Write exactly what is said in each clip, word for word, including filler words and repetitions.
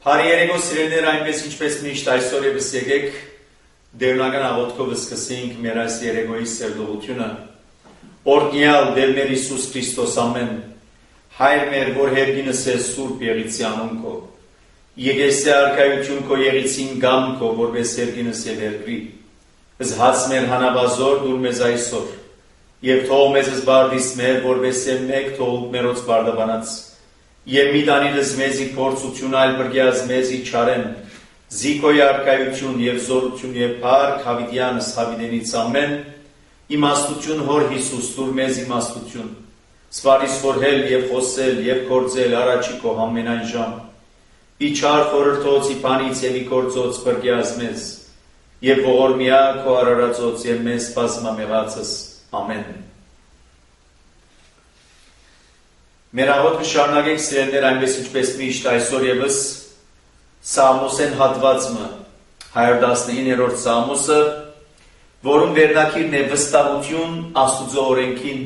Հարի երեգո սիրելիներ, այնպես ինչպես միշտ այսօր եւս եկեք դերնական աղոթքով սկսենք մեր այս երեգոյի սերտողությունը։ Օրհնյալ Տեր մեր Հիսուս Քրիստոս ամեն, Հայր մեր, որ հերգինս ես սուրբ եղիցի անուն քո, եկեսե արքայություն քո եղիցին գամ քո, որպես հերգինս եւ երկրի, զհաց մեր հանավազոր դուր մեզ այսօր, եւ թող մեզ զբարդիս մեր, որպես մեկ թող մերոց բարդաբանած, եւ մի տանիլս մեզի փորձություն այլ բրգյազ մեզի չարեն, զիկոյ արքայություն եւ զորություն եւ փառք հավիտյանս հավիտենից ամեն, իմաստություն հոր Հիսուս դուր մեզ իմաստություն, սպարիս խորհել եւ խոսել եւ գործել առաջի քո ամենայն ժամ, իչար խորհրդոց իբանից եւ իգործոց բրգյազ մեզ, եւ ողորմյա քո արարածոց եւ մեզ բազմամեղածս ամեն։ Մեր աղոթքը շարունակենք սիրելիներ, այնպես ինչպես միշտ այսօր եւս Սամոսեն հատվածը հարյուր տասնիններորդ Սամոսը, որում վերնակիրն է վստահություն Աստուծո օրենքին։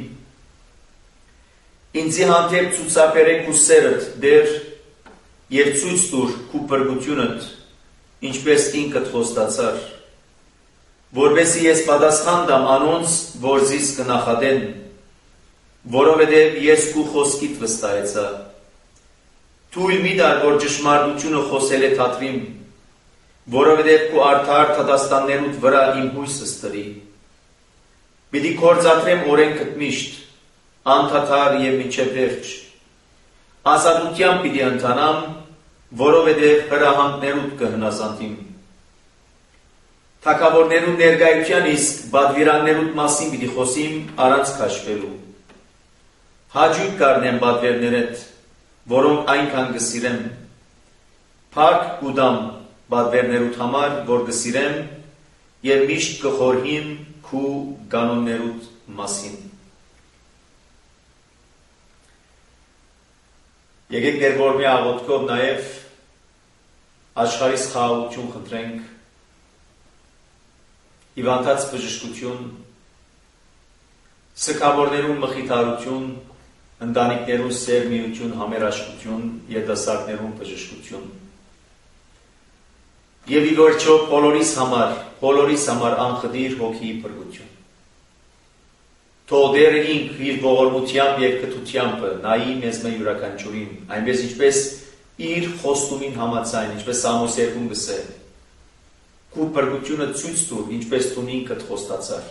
Ինձի հանդեպ ցուցաբերեք քու սերդ դեր եւ ցույց տուր քու բրգությունդ, ինչպես ինքդ խոստացար, որովհետեւ ես պատասխան տամ անոնց, որ զիս կնախադեն, որովհետև ես քու խոսքիդ վստահեցա։ Թույլ մի տար, որ ճշմարտությունը խոսել է թատրիմ, որովհետև քու արդար թատաստաններուդ վրա իմ հույսս տրի։ Պիտի կործատրեմ օրենքդ միշտ, անդադար եւ մինչեւ վերջ։ Ազատությամբ պիտի ընթանամ, որովհետև հրահանգներուդ կհնազանդիմ։ Թագավորներու ներկայության իսկ բադվիրաններուդ մասին պիտի խոսիմ առանց քաշվելու։ Հաջույք կառնեմ բադվերներդ, որոնք այնքան կսիրեմ, փառք կուտամ բադվերներուդ համար, որ կսիրեմ եւ միշտ կխորհիմ քու կանոններուդ մասին։ Եկեք դեր որ մի աղոթքով նաեւ աշխարհի խաղաղություն խնդրենք, հիվանդած բժշկություն, սգավորներու մխիթարություն, ընտանիքներուն սերմիություն, համերաշխություն, երիտասարդներուն բժշկություն։ Եվ ի վերջո բոլորիս համար, բոլորիս համար անխտիր հոգիի բրգություն։ Թող Տերը ինք իր ողորմությամբ եւ կթությամբ նայի մեզ մե յուրաքանչյուրին, այնպես ինչպես իր խոստումին համաձայն, ինչպես Սամոս երկում գսել։ Քու բրգությունը ցույց տուր, ինչպես դու ինքդ խոստացար։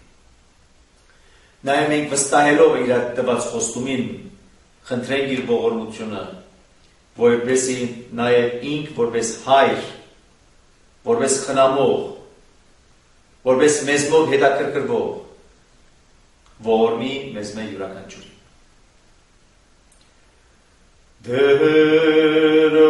Նաև մենք վստահելով իր տված խոստումին խնդրենք իր ողորմությունը, որպեսզի նաև ինք որպես հայր, որպես խնամող, որպես մեզ մոտ հետաքրքրվող ողորմի մեզ մե յուրաքանչյուրին։ Դեր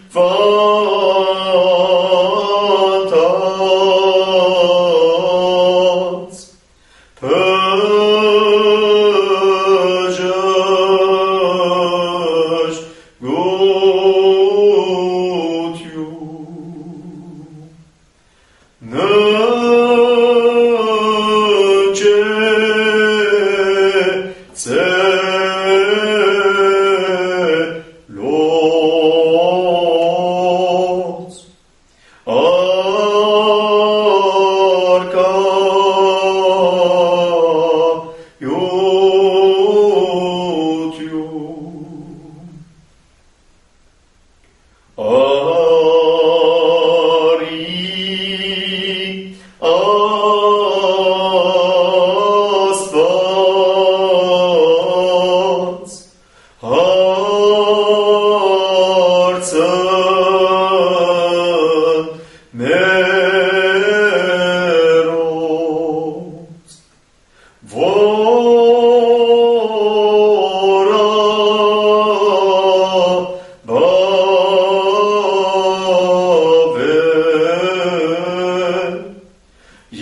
Fanta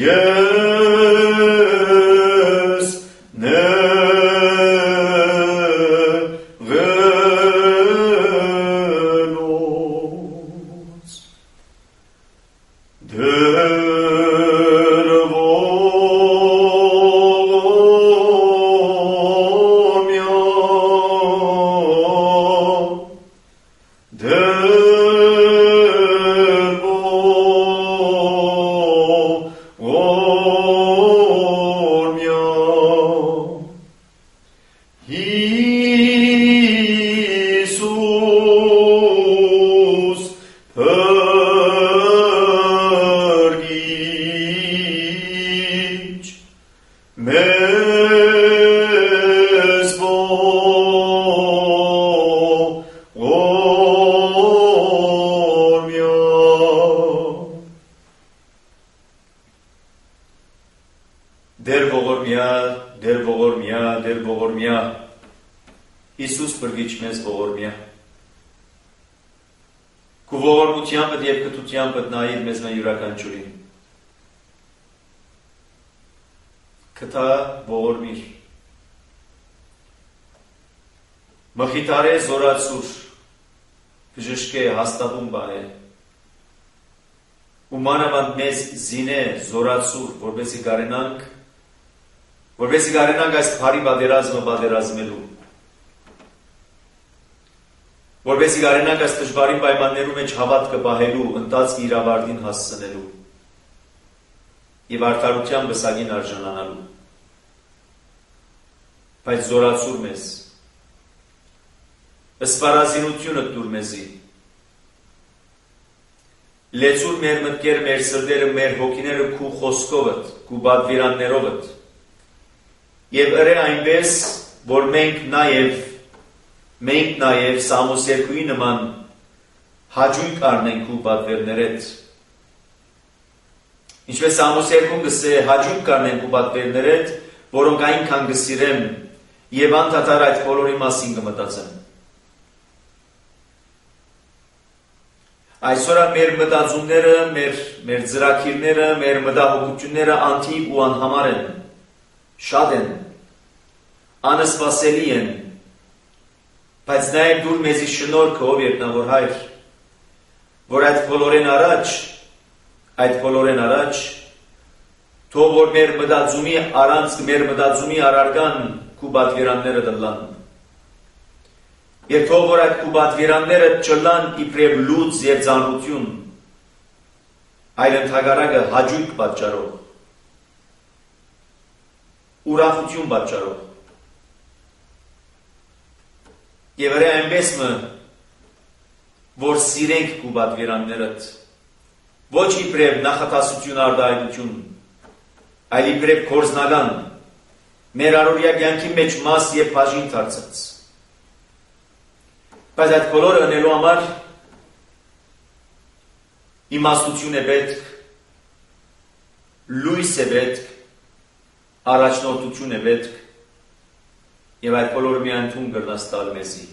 Yes, nevelos. Dervomia, dervomia. Iisus părghici, mesbo omia. Der ողորմյա, der ողորմյա, der ողորմյա, Իսուս բրգիչ մեզ ողորմյա։ Քու ողորմությամբ և կթությամբ նայիր մեզ մե յուրաքանչյուրին։ Կթա ողորմիր։ Մխիթարե զորացուր, բժշկե հաստատում բահե։ Ու մանավանդ մեզ զինե զորացուր, որպեսզի կարենանք, որպեսզի կարենանք այս բարի պատերազմը պատերազմելու։ Որպեսզի կարենանք այս դժվարին պայմաններում մեջ հավատքը պահելու, ընթացքի իր ավարտին հասցնելու և արդարության բսակին արժանանալու։ Բայց զորացուր մեզ, սպառազինությունը տուր մեզի, լեցուր մեր մտքեր, մեր սրտերը, մեր հոգիները քու խոսքովդ, քու պատվիրաններովդ և ըրե այնպես, որ մենք նաև մենք նաև Սամոս երկուի նման հաճույք առնենք քու պատվերներդ։ Ինչպես Սամոս երկուն գսե հաճույք առնենք քու պատվերներդ, որոնք այնքան գսիրեմ և անդադար այդ բոլորի մասին կմտածեմ։ Այսօր մեր մտածումները, մեր, մեր ծրագիրները, մեր մտահոգությունները անթիվ ու անհամար են, շատ են, անսպասելի են, բայց նաև դուր մեզի շնորհքը, ով երկնավոր Հայր, որ այդ բոլորեն առաջ, այդ բոլորեն առաջ, թող որ մեր մտածումի առանց մեր մտածումի առարգան քու պատվիրանները դլան։ Եվ թող որ այդ քու պատվիրանները չլան իբրև լուծ և ծանրություն, այլ ընդհակառակը հաճույք պատճառող, ուրախություն պատճառող։ Եվ ըրե այնպես մը, որ սիրենք քու պատվիրաններդ, ոչ իբրև նախատասություն արդայնություն, այլ իբրև կորզնական, մեր առօրյա կյանքի մեջ մաս և բաժին դարձած։ Բայց այդ բոլորը ընելու համար իմաստություն է պետք, լույս է պետք, առաջնորդություն է պետք և այդ բոլորը միայն թուն կրնաս տալ մեզի։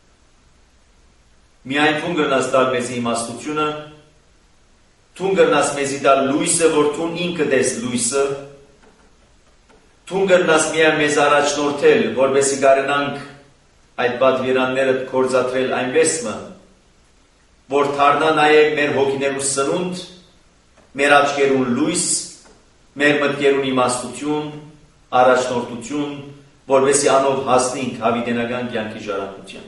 Միայն թուն կրնաս տալ մեզի իմաստությունը, թուն կրնաս մեզի տալ լույսը, որ թուն ինքդ ես լույսը, թուն կրնաս միայն մեզ առաջնորդել, որպեսզի կարենանք այդ պատվիրանները կործատրել այնպես մը, որ դառնա նաև մեր հոգիներու սնունդ, մեր աչքերուն լույս, մեր մտքերուն իմաստություն, առաջնորդություն, որպեսզի անով հասնենք հավիտենական կյանքի ժառանգության։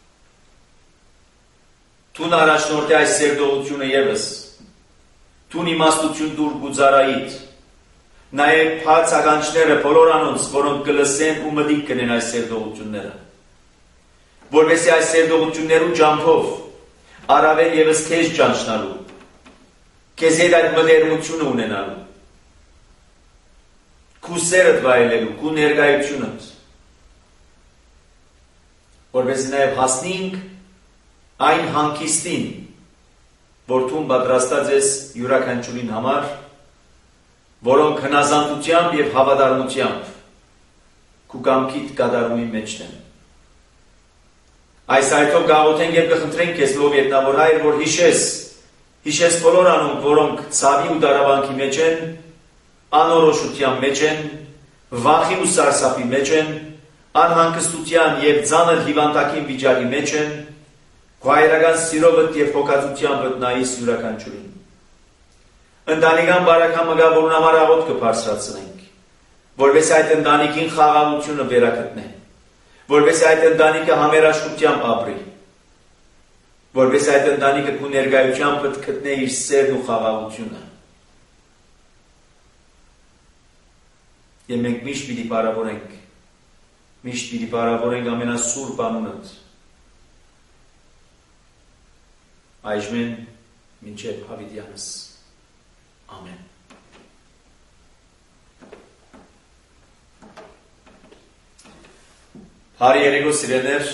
Թուն առաջնորդի այս սերտողությունը ևս, թուն իմաստություն դուր գուծարայիդ, նաև բաց ականջները բոլոր անոնց, որոնք կլսեն ու մտիկ կնեն այս սերտողությունները, որպեսզի այս սերտողություններու ջամփով առավել ևս քեզ ճանչնալու, քեզ հետ այդ մտերմությունը ունենալու, քու սերդ վայելելու, քու ներկայությունդ, որպեսզի նաև հասնենք այն հանգիստին, որ թուն պատրաստած ես յուրաքանչյուրին համար, որոնք հնազանդությամբ և հավատարմությամբ քու կամքիդ կատարումի մեջն են։ Այս այդով գաղութենք և կխնդրենք քեզ ով երկնավոր Հայր, որ հիշես, հիշես բոլոր անոնք, որոնք ցավի ու դարավանքի մեջ են, անորոշության մեջ են, վախի ու սարսափի մեջ են, անհանգստության և ծանր հիվանդակին վիճակի մեջ են, քո սիրովդ և հոգածությամբ նայիս յուրաքանչյուրին։ Ընտանեկան բարեհամագավորն համար աղոթք կբարձրացնենք, որպես այդ ընտանիքին խաղաղությունը վերագտնե, որպես այդ ընտանիքը համերաշխությամբ ապրի, որպես այդ ընտանիքը քո ներկայությամբ գտնե իր սերն ու խաղաղությունը։ Եվ մենք միշտ պիտի պարավորենք, միշտ պիտի պարավորենք ամենասուրբ անունդ, այժմեն մինչև հավիտյանս։ Ամեն։ Հարի երեգո սիրեներ,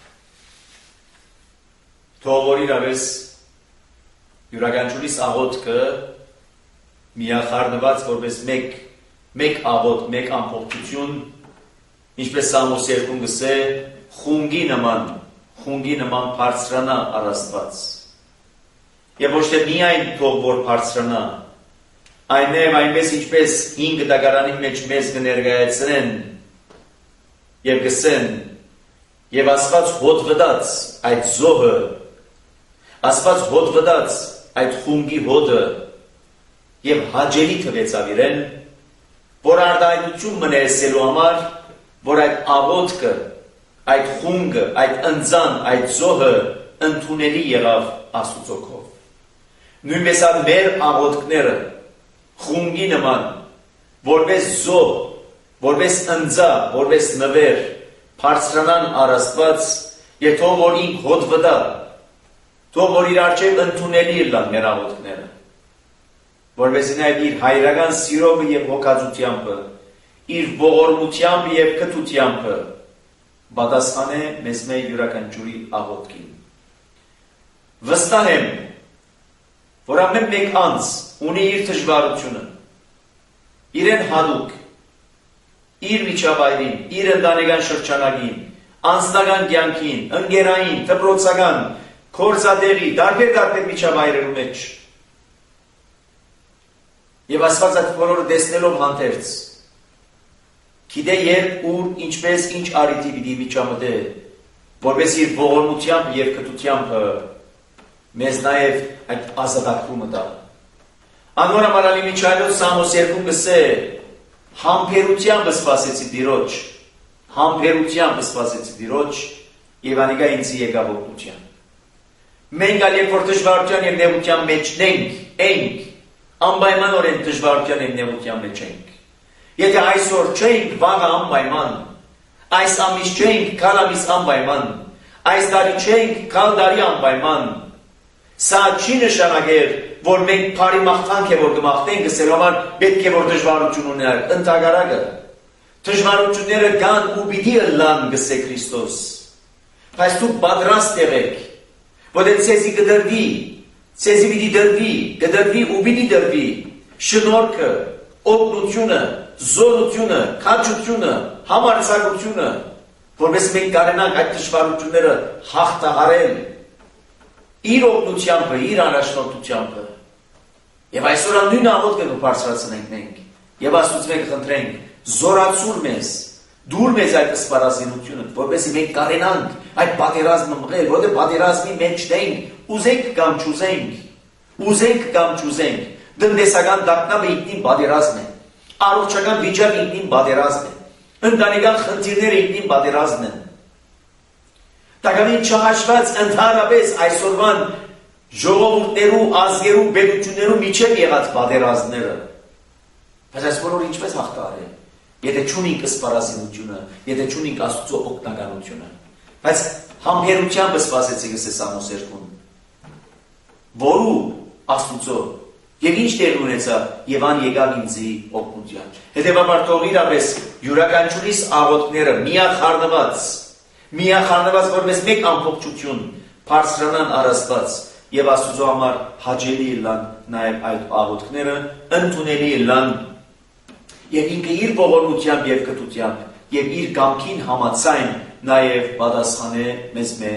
թող որ իրավես յուրաքանչյուրիս աղոթքը միախառնված որպես մեկ մեկ աղոթք, մեկ ամբողջություն, ինչպես Սամոս երկում գսե, խունգի նման, խունգի նման բարձրանա առ Աստված։ Եվ ոչ թե միայն թող որ բարձրանա, այնև այնպես ինչպես հինգ դագարանի մեջ մեզ կներկայացնեն և գսեն, և Աստված հոտ վդաց այդ զոհը, Աստված հոտ վդաց այդ խունգի հոտը և հաջելի թվեցավ իրեն, որ արդայնություն մնեսելու համար, որ այդ աղոթքը, այդ խունգը, այդ ընձան, այդ զոհը ընդունելի եղավ Աստծո քով։ Նույնպես այդ մեր աղոթքները խունգի նման, որպես զոհ, որպես ընձա, որպես նվեր, բարձրանան առ Աստված, և թող որ ինք հոտ վդա, թող որ իր առջև ընդունելի լան մեր աղոթքները, որպեսզի նաև իր հայրական սիրովը և հոգածությամբ, իր ողորմությամբ և քթությամբ պատասխանե մեզ մեր յուրաքանչյուրի աղոթքին։ Վստահ եմ, որ ամեն մեկ անձ ունի իր դժվարությունը, իրեն հատուկ, իր միջավայրին, իր ընտանեկան շրջանակին, անձնական կյանքին, ընկերային, դպրոցական, գործադերի, տարբեր-տարբեր միջավայրերու մեջ։ Եվ Աստված այդ բոլորը տեսնելով հանդերձ, գիտե երբ ուր ինչպես ինչ արիթի պիտի միջամտե, որպես իր ողորմությամբ և քթությամբ մեզ նաև այդ ազատագրումը տա։ Անոր համար ալի միջայլոց Սամոս երկում գսե, համբերությամբ սպասեցի Տիրոջ, համբերությամբ սպասեցի Տիրոջ, և անիկա ինձ եկավ օգնության։ Մենք ալ երբ որ դժվարության և նեղության մեջ ենք, ենք, անպայմանորեն դժվարության և նեղության մեջ ենք։ Եթե այսօր չենք, վաղը անպայման, այս ամիս չենք, կալ ամիս անպայման, այս տարի չենք, կալ տարի անպայման։ Սա չի նշանակեր, որ մենք բարի մաղթանք է որ կմաղթենք, գսելու համար պետք է որ դժվարություն ունենանք, ընդհակառակը։ Դժվարությունները կան ու պիտի ըլլան, գսե Քրիստոս։ Բայց դուք պատրաստ եղեք, որտեղ ցեզի կդրվի, ցեզի պիտի դրվի, կդրվի ու պիտի դրվի շնորհքը, օգնությունը, զորությունը, քաջությունը, համարձակությունը, որպես մենք կարենանք այդ դժվարությունները հաղթահարել իր օգնությամբ, իր առաջնորդությամբ։ Եվ այսօր նույն աղոթքը կբարձրացնենք մենք եւ Աստծուց մենք խնդրենք, զորացուր մեզ, դուր մեզ այդ սպառազինությունը, որպեսզի մենք կարենանք այդ պատերազմը մղել, որտեղ պատերազմի մեջ ենք, ուզենք կամ չուզենք, ուզենք կամ չուզենք, տնտեսական դակնապը ինքնին պատերազմ է, առողջական վիճակը ինքնին պատերազմ է, ընտանեկան խնդիրները ինքնին պատերազմ են։ Տակավին չհաշված ընդհանրապես այսօրվան ժողովուրդներու, ազգերու, պետություններու միջև եղած պատերազմները։ Բայց այս բոլորը ինչպես հաղթահարել, եթե չունենք սպառազինությունը, եթե չունենք Աստծո օգնականությունը։ Բայց համբերությամբ սպասեցի գսե Սամոս երկում, որու Աստծո եւ ինչ տեղ ունեցա եւ ան եկավ ինձի օգնության։ Հետեւաբար թող իրապես յուրաքանչյուրիս աղոթքները միախառնված, միախառնված որպես մեկ ամբողջություն բարձրանան առ Աստված եւ Աստծո համար հաճելի լան նաեւ այդ աղոթքները ընդունելի լան եւ ինքը իր ողորմությամբ եւ կտությամբ եւ իր կամքին համաձայն նաեւ պատասխանե մեզ մե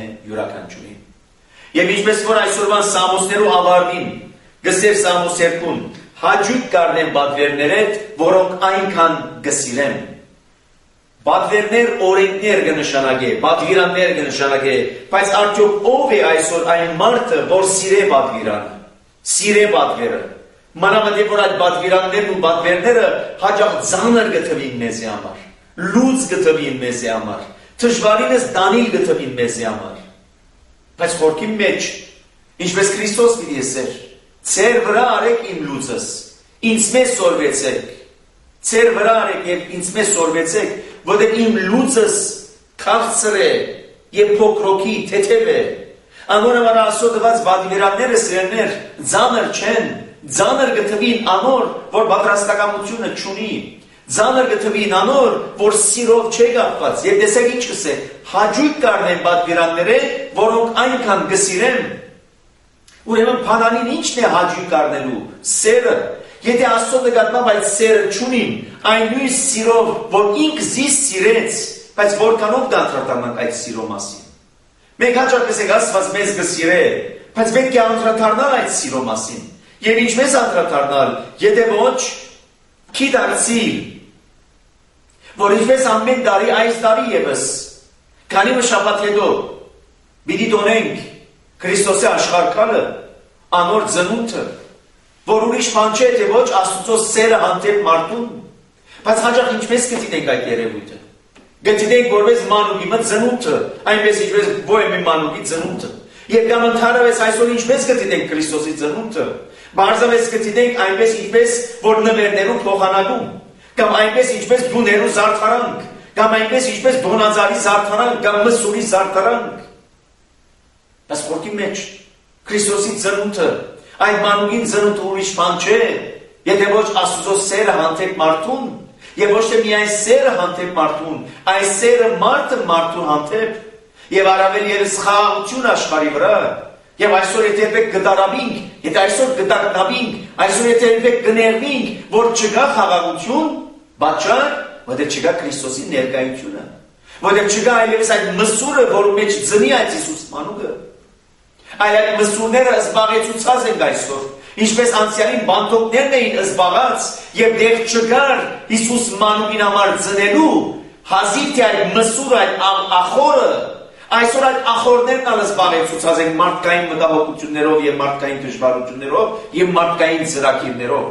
յուրաքանչյուրին։ Եվ ինչպես որ այսօրվան Սամոսներու ավարտին գսեր Սամոս երկուն հաջույք կառնեմ բադվերներդ, որոնք այնքան գսիրեմ։ Բադվերներ օրենքներ կնշանակե, բադվիրաններ կնշանակե, բայց արդյոք ով է այսօր այն մարդը, որ սիրե բադվիրանը, սիրե բադվերը։ Մանավանդ որ այդ բադվիրաններն ու բադվերները հաճախ ծանր գտվին մեզի համար, լուծ գտվին մեզի համար, դժվարինս դանիլ գտվին մեզի համար։ Բայց խորքի մեջ, ինչպես Քրիստոս պիտի ասեր, ձեր վրա արեք իմ լուծս, ինձ մեզ սորվեցեք, ձեր վրա արեք եւ ինձ մեզ սորվեցեք, որտեղ իմ լուծս քաղցր է եւ փոքրոքի թեթև է։ Անորոմար Աստծո տված բադվիրանները սերներ ծանր չեն, ծանր գտվին անոր, որ պատրաստակամությունը չունի, ծանր գտվին անոր, որ սիրով չէ կապված։ Եվ տեսեք ինչ կսե, հաջույք կառնեմ բադվիրանները, որոնք այնքան գսիրեմ։ Ուրեմն փանանին ի՞նչն է հաջույք առնելու, սերը։ Եթե Աստծո նկատմամբ այդ սերը չունիմ, այն նույն սիրով, որ ինքս զիս սիրեց, բայց որքանով կանդրադառնանք այդ սիրո մասին։ Մենք հաճախ կսենք Աստված մեզ կսիրե, բայց պետք է անդրադառնալ այդ սիրո մասին։ Եվ ինչպես անդրադառնալ, եթե ոչ գիտակցիր, որ ինչպես ամեն տարի այս տարի ևս, քանի մի շաբաթ հետո պիտի տոնենք Քրիստոսի աշխարհքալը, անոր ծնունդը, որ ուրիշ բան չէ, թե ոչ Աստծո սերը հանդեպ մարդուն, բայց հաճախ ինչպես կդիտենք այդ երևույթը։ Գտիտենք որպես մանուկի մը ծնունդը, այնպես ինչպես ոյ մի մանուկի ծնունդը։ Եվ կամ ընդհանրապես այսօր ինչպես կդիտենք Քրիստոսի ծնունդը, բարձրապես կդիտենք այնպես ինչպես որ նվերներու փոխանակում, կամ այնպես ինչպես բուներու զարդարանք, կամ այնպես ինչպես դոնազարի զարդարանք, կամ մսուրի զարդարանք։ Բայց խորքի մեջ Քրիստոսի ծնունդը, այդ մանուկին ծնունդը ուրիշ բան չէ, եթե ոչ Աստծո սերը հանդեպ մարդուն, եւ ոչ թե միայն սերը հանդեպ մարդուն, այս սերը մարդը մարդու հանդեպ, եւ առավել ևս խաղաղություն աշխարհի վրա։ Եվ այսօր եթե երբեք գդարավինք, եթե այսօր գդարնավինք, այսօր եթե երբեք գներվինք, որ չկա խաղաղություն, բաճար, որտեղ չկա Քրիստոսի ներկայությունը, որտեղ չկա այլևս այդ մսուրը, որում մեջ ծնի այդ Հիսուս մանուկը։ Այլ այդ մսուրները զբաղեցուցած են այսօր, ինչպես անցյալին բանտոկներն էին զբաղած եւ դեռ չկար Հիսուս մանուկին համար ծնելու, հազիվ թե այդ մսուրը, այդ ախորը, այսօր այդ ախորներն ալ զբաղեցուցած են մարդկային մտահոգություններով եւ մարդկային դժվարություններով եւ մարդկային ծրագիրներով։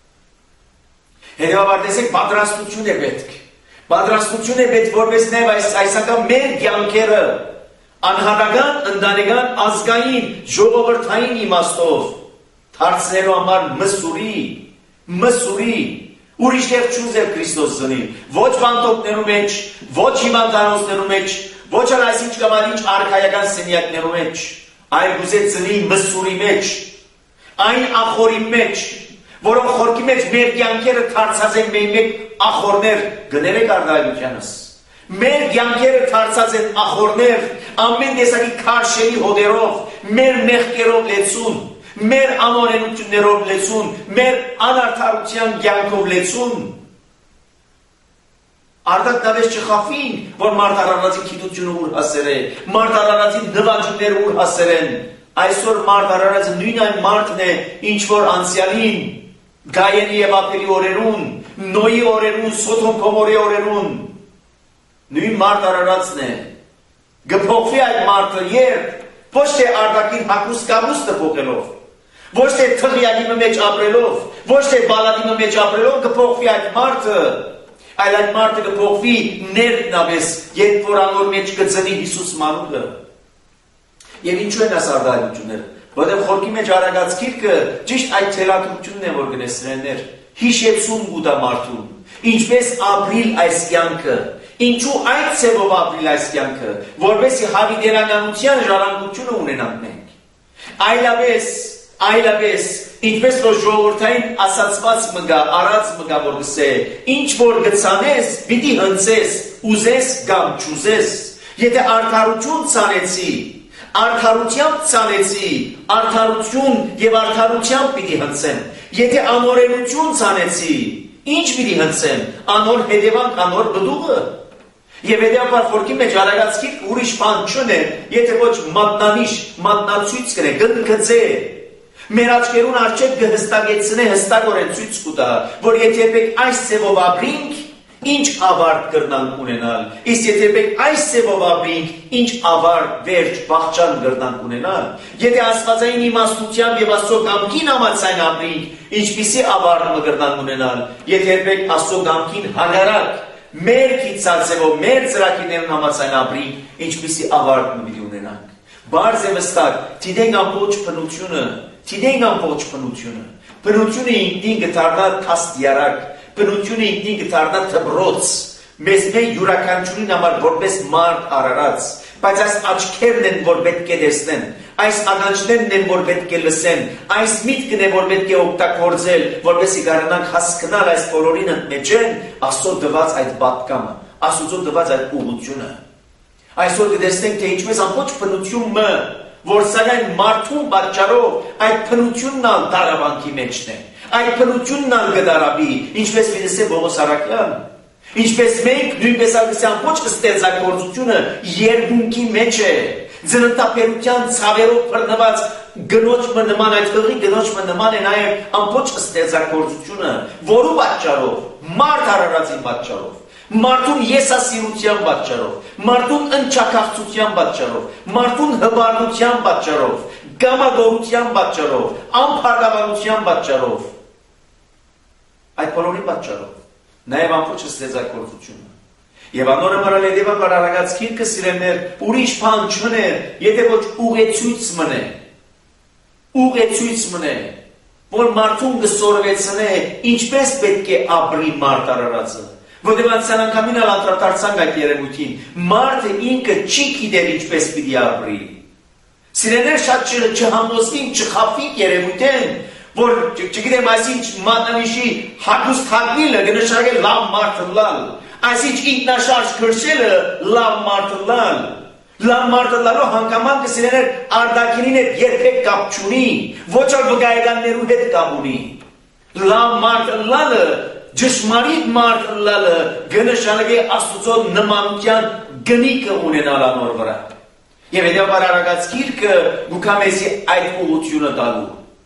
Հետևաբար տեսեք, պատրաստություն է պետք։ Պատրաստություն է պետք, որպես նաև այս այսական մեր կյանքերը անհատական, ընտանեկան, ազգային, ժողովրդային իմաստով դարձնելու համար մսուրի, մսուրի, ուրիշ տեղ չուզեր Քրիստոս ծնի, ոչ բանտոկներու մեջ, ոչ հիվանդանոցներու մեջ, ոչ այլ այսինչ կամ այնինչ արքայական սենյակներու մեջ, այլ ուզեց ծնի մսուրի մեջ, այն ախորի մեջ, որոնք խորքի մեջ մեր կյանքերը դարձած են մեր մեկ ախորներ, գներեք արդայությունս։ Մեր կյանքերը դարձած են ախորներ, ամեն տեսակի քարշերի հոդերով, մեր մեղքերով լեցուն, մեր անօրենություններով լեցուն, մեր անարդարության կյանքով լեցուն։ Արդյոք չխափվին, որ մարդ արարածի գիտությունը ուր հասել է, մարդ արարածի նվաճումները ուր հասել են։ Այսօր մարդ արարածը նույն այն մարդն է, ինչ որ անցյալին, Գայենի եւ Ապելի օրերուն, Նոյի օրերուն, Սոդոմ Գոմորի օրերուն, նույն մարդ արարածն է։ Գփոխվի այդ մարդը երբ ոչ թե արտաքին հագուստ կամուստը փոխելով, ոչ թե թղիակի մեջ ապրելով, ոչ թե բալադի մեջ ապրելով գփոխվի այդ մարդը, այլ այդ մարդը գփոխվի ներքնավես, երբ որ անոր մեջ կծնի Հիսուս մանուկը։ Եվ ինչու են այս արդարությունները, որտեղ խորքի մեջ արագած գիրքը ճիշտ այդ թելադրությունն է, որ գնեսրեններ, հիշեցում գուտա մարդուն, ինչպես ապրիլ այս կյանքը, ինչու այդ ցեվով ապրիլ այս կյանքը, որպեսզի հավիտենականության ժառանգությունը ունենանք մենք։ Այլապես, այլապես, ինչպես որ ժողովրդային ասացված մգա, արած մգա որ գսե, ինչ որ գցանես, պիտի հնցես, ուզես կամ չուզես, եթե արդարություն ցանեցի, արդարությամբ ցանեցի, արդարություն եւ արդարությամբ պիտի հնցեմ, եթե անօրենություն ցանեցի, ինչ պիտի հնցեմ, անոր հետևանք, անոր բդուղը։ Եվ հետևաբար խորքի մեջ արագած գիրք ուրիշ բան չունե, եթե ոչ մատնանիշ, մատնացույց կրե, գնդգծե, Մեր աչքերուն արջև կհստակեցնե հստակորեն ցույց կտա, որ եթե երբեք այս ձևով ապրենք, ինչ ավարտ կրնանք ունենալ, իսկ եթե երբեք այս ձևով ապրենք, ինչ ավարտ, վերջ, վախճան կրնանք ունենալ, եթե աստվածային իմաստությամբ եւ Աստծո կամքին համաձայն ապրենք, ինչպիսի ավարտ կրնանք ունենալ, եթե երբեք Աստծո կամքին հակառակ, մեր քիծածևով, մեր ծրագիրներուն համաձայն ապրենք, ինչպիսի ավարտ պիտի ունենանք։ Բարձ է վստակ, թիդենք ամբողջ բնությունը, թիդենք ամբողջ բնությունը, բնությունը ինքնին կդառնա թաստիարակ, բնությունը ինքնին կդառնա դբրոց, մեզ մեր յուրաքանչյուրին համար որպես մարդ արարած, բայց այս աչքերն են, որ պետք է տեսնեն, այս ականջներն են, որ պետք է լսեն, այս միտքն է, որ պետք է օգտագործել, որպեսզի կարողանանք հասկանալ այս բոլորին ընդմեջեն Աստծո տված այդ պատկամը, Աստծո տված այդ ուղղությունը։ Այսօր կտեսնենք, թե ինչպես ամբողջ բնությունը, որ սակայն մարդուն պատճառով այդ բնությունն ալ դարավանքի մեջն է, այդ բնությունն ալ կդարաբի, ինչպես վինեսե Պողոս Արաքյան, ինչպես մենք նույնպես ալկսի ամբողջ ստեղծագործությունը երկունքի մեջ է, ձնընդապերության ցավերով բռնված գնոջը նման, այդ հղի գնոջը նման է նաև ամբողջ ստեղծագործությունը, որու պատճառով, մարդ արարածի պատճառով, մարդուն եսասիրության պատճառով, մարդուն ընչակաղցության պատճառով, մարդուն հբարդության պատճառով, գամագորության պատճառով, անփառավանության պատճառով, այդ բոլորի պատճառով, նաև ամբողջ ստեղծագործությունը։ Եվ անորը մռալ հետևաբար արագած գիրքը սիրելիներ, ուրիշ բան չուներ, եթե ոչ ուղեցույց մնե, ուղեցույց մնե, որ մարդուն կսորվեցնե, ինչպես պետք է ապրի մարդ արարածը։ Որտեղ անցան անգամին ալ անդրադարձանք այդ երևույթին, մարդը ինքը չի գիտեր ինչպես պիտի ապրի։ Սիրելիներ, շատ չհամոզվին, չխաբվին երևույթեն, որ չգիտեմ այսինչ մատնանիշի հագուստ հագնիլը կնշանակել լավ մարդը լալ, այսինչ ինքնաշարժ քրսելը լավ մարդը լալ, լավ մարդը լալով հանգաման կսիրելիներ արտաքինին հետ երբեք կապ չունի, ոչ ալ վկայականներու հետ կապ ունի։ Լավ մարդը լալը Ճշմարիտ մարդ լալը կնշանակի Աստծո նմանության գնիկը ունենալ անոր վրա։ Եվ հետևաբար արագած գիրքը գուքա մեզի այդ ուղղությունը տալու։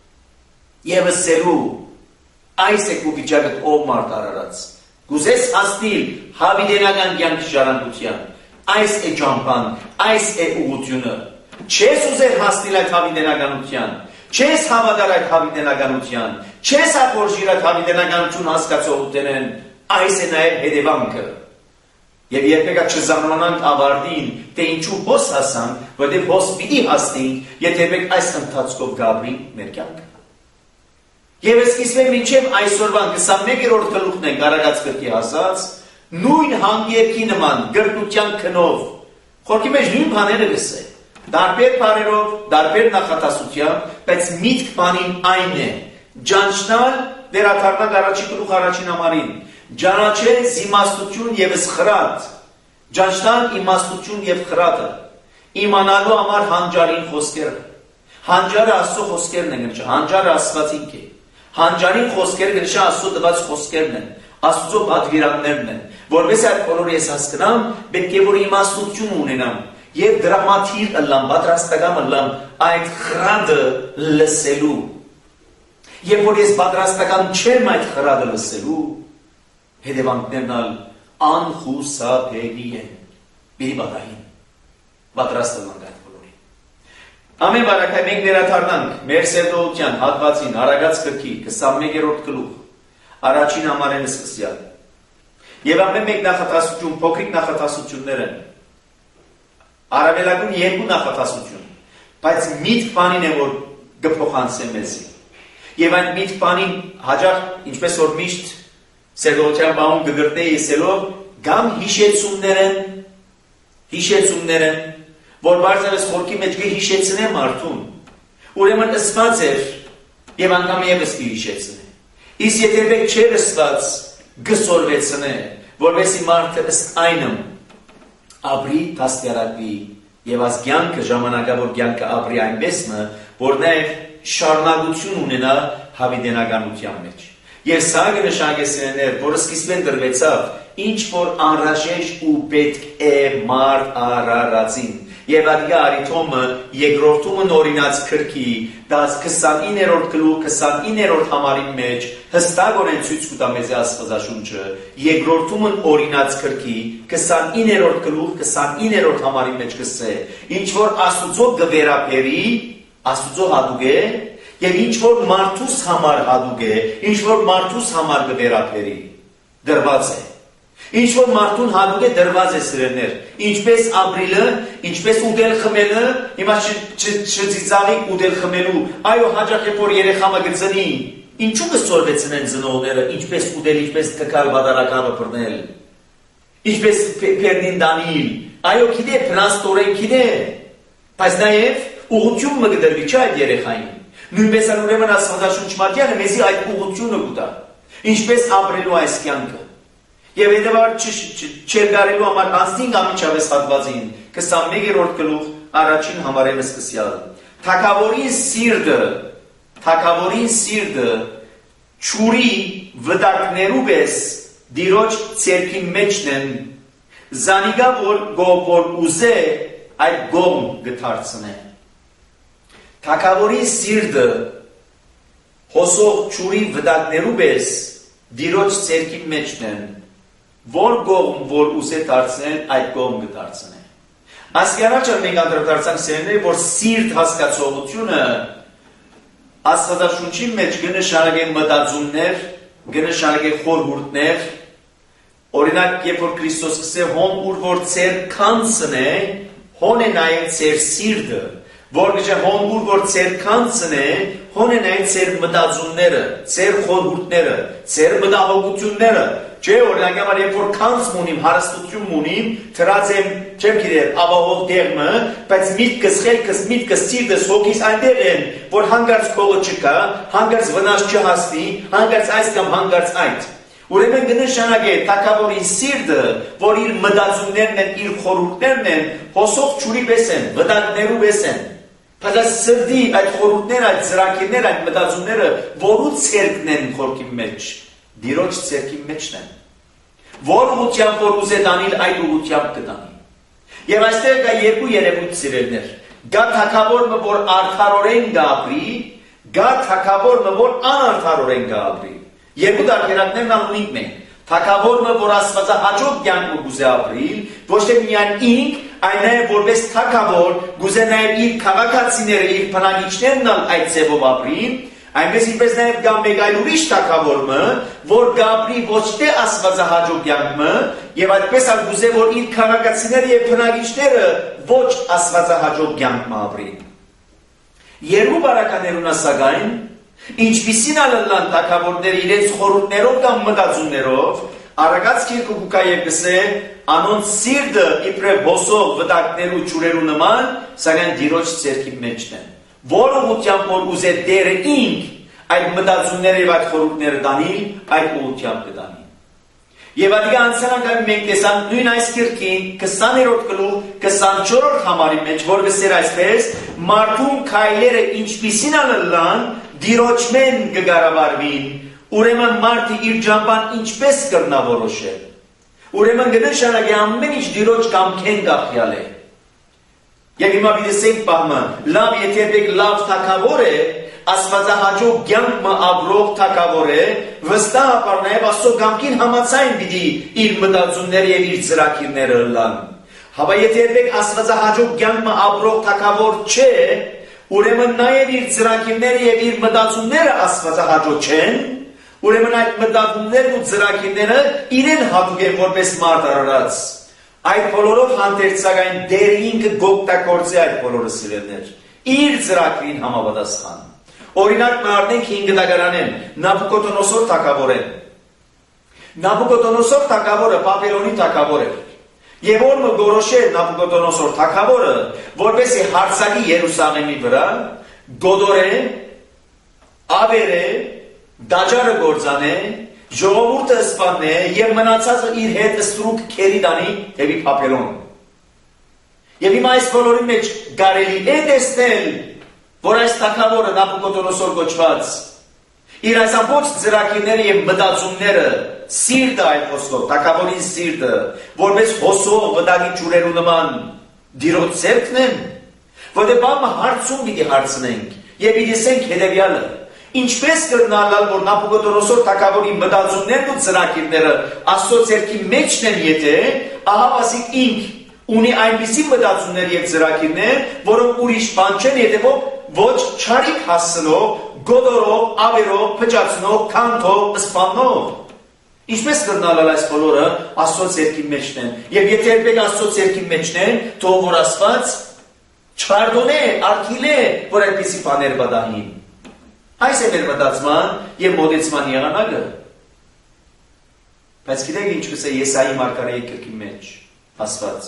Եվ ասելու այս է քո վիճակը ով մարդ արարած։ Գուզես հասնել հավիտենական կյանքի ժառանգության։ Այս է ճամփան, այս է ուղղությունը։ Չես ուզեր հասնել այդ հավիտենականության։ Չես հավատալ այդ հավիտենականության, չես ախորժիր այդ հավիտենականություն հասկացողութենեն, այս է նաև հետևանքը։ Եվ երբեկա չզարմանանք ավարտին, թե ինչու հոս հասանք, որտեղ հոս պիտի հասնենք, եթե երբեք այս ընթացքով գաբրի մեր կյանքը։ Եվ սկիզբեն մինչև այսօրվան քսանմեկերորդ գլուխն ենք արագած գրքի հասած, նույն հանգերքի նման գրքության քնով, խորքի մեջ նույն բաները գսե։ Դարբեր բարերով, դարբեր նախատասությամբ, բայց միտք բանին այն է, ճանչնալ վերաթարնակ առաջի գլուխ առաջին համարին, ճանաչել իմաստություն և խրատ, ճանչնալ իմաստություն և խրատը, իմանալու համար հանջարին խոսքերը, հանջարը Աստծո խոսքերն են գրչա, հանջարը Աստվածինք է, հանջարին խոսքերը գրչա Աստծո տված խոսքերն են, Աստծո պատվիրաններն են, որպես այդ բոլորը ես հասկնամ, պետք է որ իմաստություն ունենամ, և դրամատիր ըլլամ, պատրաստական ըլլամ այդ խրադը լսելու։ Եվ որ ես պատրաստական չեմ այդ խրադը լսելու, հետևանքներն ալ անխուսափելի են, բերի բադային, պատրաստ ըլլանք այդ բոլորին։ Ամեն բարակայ մենք վերաթարնանք մեր սերտողության հատվածին արագած գրքի քսանմեկերորդ գլուխ, առաջին համարենը սկսյալ։ Եվ ամեն մեկ նախատասություն, փոքրիկ նախատասություններ են, Արավելագուն երկու նախատասություն, բայց միտք բանին է, որ գփոխանցե մեզի։ Եվ այդ միտք բանին հաջող, ինչպես որ միշտ սերտողության բանում գգրտե եսելով, գամ հիշեցումներ են, հիշեցումներ են, որ բարձրապես խորքի մեջ կհիշեցնե մարդուն, ուրեմն ըսված էր և անգամ ևս կհիշեցնե։ Իսկ եթե երբեք չէր ըսված, գսորվեցնե, որովհետեւ մարդը ըստ այնմ ապրի դաստիարակվի եւ աս կյանքը ժամանակավոր կյանքը ապրի այնպեսը, որ նաև շարունակություն ունենա հավիտենականության մեջ։ Եվ սա կնշանակեսներ, որ սկիզբեն դրվեցավ, ինչ որ անհրաժեշտ ու պետք է մարդ արարածին։ Եվ ադիգա արիթոմը երկրորդումը նորինած քրքի դաս քսանիններորդ գլուխ քսանիններորդ համարի մեջ հստակորեն ցույց կտա մեզ Աստվածաշունչը երկրորդումը օրինած քրքի քսանիններորդ գլուխ քսանիններորդ համարի մեջ կսե ինչ որ Աստուծո գվերապերի Աստուծո հատուկ է եւ ինչ որ մարդուս համար հատուկ է ինչ որ մարդուս համար գվերապերի դրված է Ինչ որ մարդուն հատուկ է դրված է սիրելներ, ինչպես ապրիլը, ինչպես ուտել խմելը, հիմա չծիծաղի ուտել խմելու, այո հաճախ երբ որ երեխամը գծնի, ինչու կսորվեցնեն ծնողները, ինչպես ուտել, ինչպես կկալ վադարականը բռնել, ինչպես պերնին դանիլ, այո գիտե, փնաստորեն գիտե, բայց նաև ուղղություն մը գդրվի չէ այդ երեխային, նույնպես ուրեմն Աստվածաշունչ Մատյանը մեզի այդ ուղղությունը կտա, ինչպես ապրելու այս կյանքը Եվ հետևար չեր գարելու համար անձին ամիջավես հատվածին, քսանմեկերորդ գլուխ առաջին համարելը սկսյալը։ Թագավորին սիրտը, թագավորին սիրտը ճուրի վտակներու պես դիրոջ ցերքի մեջն են, զանիգա որ գոհոր ուզե այդ գոմ գթարցնե։ Թագավորին սիրտը հոսող ճուրի վտակներու պես դիրոջ ցերքի մեջն են, Որ գողմ, որ ուզե դարձնել, այդ գողմ կդարձնե։ Ասկարաչը մենք անդրադարձանք սերներ, որ սիրտ հասկացողությունը Աստվածաշունչի մեջ կնշանակե մտածումներ, կնշանակե խորհուրդներ, օրինակ, երբ որ Քրիստոս կսե հոն ուր որ ծեր կանցն է, հոն է նաև ծեր սիրտը, որ գժե հոն ուր որ ծեր կանցն է, հոն է նաև ծեր մտածումները, ծեր խորհուրդները, ծեր մտահոգությունները, Չէ, օրինակ համար երբ որ կանց մունիմ, հարստություն մունիմ, թրած եմ, չեմ գիտեր, ապահով դեղմը, բայց միտքս, խելքս, միտքս, սիրտս, հոգիս այնտեղ են, որ հանգարց քողը չկա, հանգարց վնաս չհասնի, հանգարց այս կամ հանգարց այդ։ Ուրեմն կնշանակե թագավորի սիրտը, որ իր մտածումներն են, իր խորհուրդներն են, հոսող ճուրի պես են, վտակներու պես են։ Բայց այս սրտի, այդ խորհուրդները, այդ ծրագիրները, այդ մտածումները, որու ցերկն են խորքի մեջ։ Դիրոջ ցերքի մեջն են, որ ուղղությամբ որ ուզե դանել այդ ուղղությամբ կդանի։ Եվ այստեղ կա երկու երևույթ սիրելներ, գա թագավորը որ արդարորեն գապրի, գա թագավորը որ անարդարորեն գապրի։ Երկու դարբերակներն ունենք մենք, թագավորը որ Աստվածահաճո կյանք գուզե ապրիլ, ոչ թե միայն ինք, այլ նաև որպես թագավոր գուզե նաև իր քաղաքացիները, իր բնակիչներն այդ ձևով ապրին, Այնպես ինչպես նաև կա մեկ այլ ուրիշ թագավորը, որ գապրի ոչ թե Աստվածահաճո կյանքը, եւ այդպես ալ գուզե որ իր քաղաքացիները եւ բնակիչները ոչ Աստվածահաճո կյանք ապրին։ Երկու բարականերուն ասագայն, ինչպիսին ալլան թագավորները իրենց խորհուրդներով կամ մտածումներով, Արագած քիրքը կուկա եւ գսե, անոնց սիրտը իբրև հոսող վտակներու ճուրերու նման, սակայն դիրոջ ցերքի մեջն են։ Որը ուղղությամբ որ ուզե դերը ինք այդ մտածումները եւ այդ խորհուրդները դանի, այդ ուղղությամբ կդանի։ Եվ ադիգա անցանանք մենք տեսանք նույն այս քիրքին քսաներորդ գլուխ քսանչորրորդ համարի մեջ, որ գսեր այսպես, մարդուն քայլերը ինչպիսին անլան, դիրոջմեն կգարավարվին, ուրեմն մարդը իր ջամբան ինչպես կրնա որոշել։ Ուրեմն կնշանակի ամեն ինչ դիրոջ կամքեն գախյալ է։ Եվ հիմա բիդեսենք պահմը, լավ եթե բեք լավ թագավոր է, Աստվածահաճո կյանքը ապրող թագավոր է, վստահաբար նաև Աստծո կամքին համաձայն պիտի իր մտածումները եւ իր ծրագիրները լան։ Հապա եթե բեք Աստվածահաճո կյանքը ապրող թագավոր չէ, ուրեմն նաև իր ծրագիրները եւ իր մտածումները Աստվածահաճո չեն, ուրեմն այդ մտածումներն ու ծրագիրները իրեն հատուկ են որպես մարդ արարած։ Այդ բոլորով հանդերձակային դեր ինքը գոկտագործե այդ բոլորը սիրելներ, իր ծրագրին համապատասխան։ Օրինակ մարտնենք հինգ դագարանեն, Նաբուկոդոնոսոր թագավորեն։ Նաբուկոդոնոսոր թագավորը Բաբելոնի թագավոր էր։ Եվ որ մը գորոշեր Նաբուկոդոնոսոր թագավորը, որպեսի հարձակի Երուսաղեմի վրա, գոդորե, ավերե, դաջարը գործանե, ժողովուրդը սպանե եւ մնացածը իր հետ ստրուկ քերի դանի դեպի Բաբելոն։ Եվ հիմա այս բոլորի մեջ կարելի է տեսնել, որ այս թագավորը Նաբուկոդոնոսոր գոչված իր այս ամբողջ ծրագիրները եւ մտածումները սիրտը այդ խոսքով, թագավորի սիրտը, որպես հոսող վտակի ճուրերու նման դիրոց ցերկն են, որտե բամը հարցում պիտի հարցնենք եւ պիտի ասենք հետեւյալը. ինչպես կրնալալ որ Նաբուկոդոնոսոր թագավորի մտածումներն ու ծրագիրները Աստծո ցերկի մեջն են, եթե ահավասիկ ինք ունի այնպիսի մտածումներ եւ ծրագիրներ, որոնք ուրիշ բան չեն, հետեւով ոչ չարիք հասցնող, գոդորով, ավերով, փճացնող, քանթով, սպանող։ Ինչպես կրնալալ այս բոլորը Աստծո ցերկի մեջն են, եւ եթե երբեք Աստծո ցերկի մեջն են, թող որ Աստված չարդոնե, արգիլե, որ այդպիսի բաներ բադահին։ Այս է մեր մտածման եւ մոտեցման եղանակը։ Բայց գիտեք ինչպես է Եսայի մարգարեի գրքի մեջ ասված.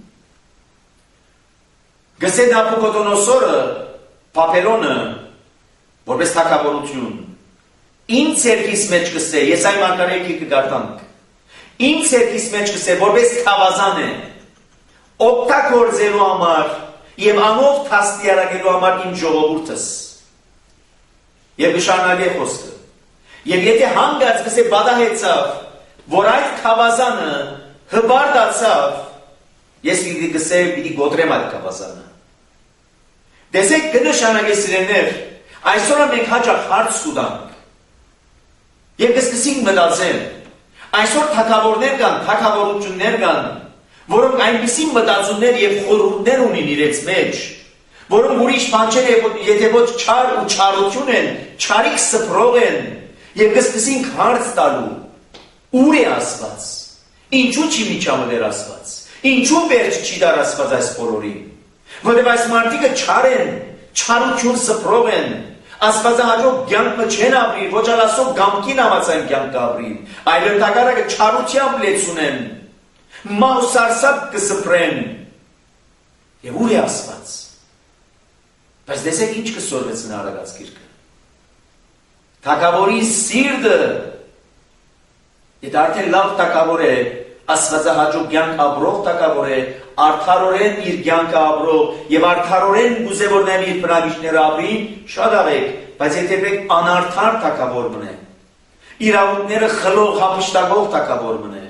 գսե Նաբուկոդոնոսորը Բաբելոնը որպես թագավորություն ինձ ցերկիս մեջ գսե Եսայի մարգարեի գիրքը գարտանք ինձ ցերկիս մեջ գսե որպես խավազան է օգտագործելու համար եւ անով թաստիարակելու համար իմ ժողովուրդս եւ նշանակե խոսքը եւ եթե հանգած գսե բադահեցավ որ այդ խավազանը հբարդացավ ես պիտի գսե պիտի գոտրեմ այդ խավազանը դեսեք կնշանակե սիրեներ այսօր մենք հաճախ հարց կուտանք եւ կսկսենք մտածել այսօր թագավորներ կան թագավորություններ կան որոնք այնպիսի մտածումներ եւ խորհուրդներ ունին իրենց մեջ որոնք ուրիշ բան չեն եթե ոչ չար ու չարություն են չարիք սփռող են եւ կսկսենք հարց տալու ուր է Աստված ինչու չի միջամտել Աստված ինչու վերջ չի դար Աստված այս բոլորին որովհետեւ այս մարդիկը չար են չարություն սփռող են Աստվածահաճո կյանքը չեն ապրի ոչ ալասո գամքին համացան կյանք ապրի այլ ընդհակառակը չարությամբ լեցունեն մաուսարսապ կսփռեն եւ ուր է Աստված բայց դեսեք ինչ կսորվեցն արագած գիրքը թագավորի սիրտը եթե արդեն լավ թագավոր է Աստվածահաճո կյանք ապրող թագավոր է արդարորեն իր կյանքը ապրող եւ արդարորեն գուզե որ նա իր բնակիչները ապրի շատ աղեք բայց եթե եք անարդար թագավոր մնե իրավունքները խլող հապշտակող թագավոր մնե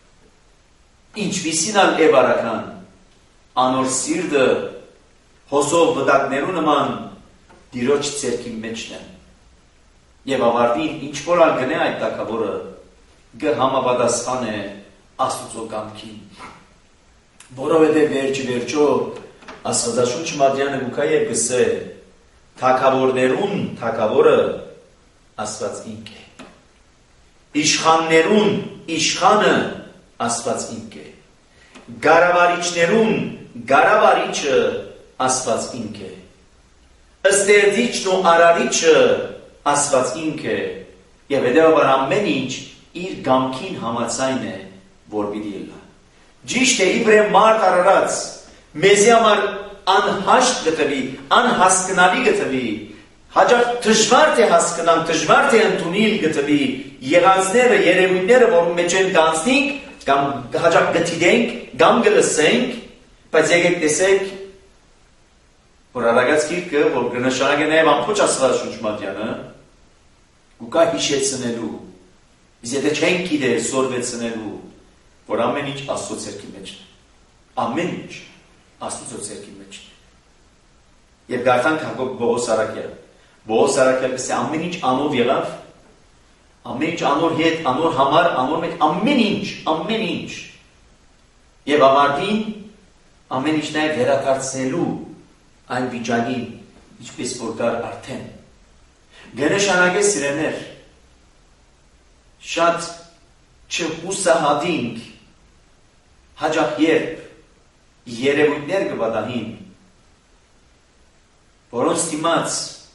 ինչպիսին ալ է բարական անոր սիրտը հոսով վտակներու նման դիրոջ ցերկի մեջն են եւ ավարտին ինչ որ ալ գնե այդ թագավորը գհամապատասխան է Աստծո կամքին որովհետեւ վերջի վերջո Աստվածաշունչ Մատյանը գուկա եւ գսե թագավորներուն թագավորը Աստված ինք է իշխաններուն իշխանը Աստված ինք է գարավարիչներուն գարավարիչը Աստված ինք է ըստերդիչն ու արարիչը Աստված ինք է եւ հետեւաբար ամեն ինչ իր գամքին համաձայն է որ պիտի լա ճիշտ է իբրե մարդ արարած մեզի համար անհաշտ գտվի անհասկնալի գտվի հաջող դժվար է հասկանալ դժվար է ընդունել գտվի եղածները երևույթները որոնց մեջ են դանցնենք կամ հաջող գտիդենք կամ գլսենք բայց եկեք տեսեք որ արագած գիրքը որ կնշանակե նաև ամբողջ Աստվածաշունչ Մատյանը ուկա հիշեցնելու իսկ եթե չենք գիտեր սորվեցնելու որ ամեն ինչ Աստծո ցերկի մեջ է ամեն ինչ Աստծո ցերկի մեջ է եւ գարտանք Հակոբ Բողոս Արաքյալ Բողոս Արաքյալը ասի ամեն ինչ անով եղավ ամեն ինչ անոր հետ անոր համար անոր մեջ ամեն ինչ ամեն ինչ եւ ավարտին ամեն ինչ նաեւ վերադարձնելու այն վիճակին ինչպես որ կար արդեն գերեշանագե սիրեներ շատ չհուսահատինք հաջող երբ երևույթներ կբադահին որոնց դիմաց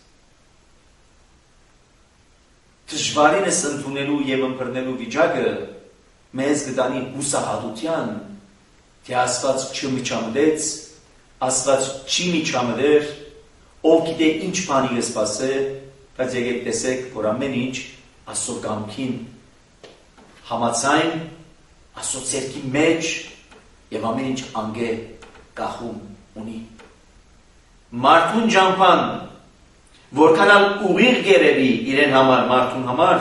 դժվարինս ընդունելու եւ ըմբռնելու վիճակը մեզ կտանի հուսահատության թե Աստված չմիջամտեց Աստված չի միջամտեր ով գիտե ինչ բանի կսպասե բայց եկեք տեսեք որ ամեն ինչ Աստծո կամքին համաձայն Աստծո ցերկի մեջ եւ ամեն ինչ անգե կախում ունի մարդուն ջամփան որքան ալ ուղիղ գերեվի իրեն համար մարդուն համար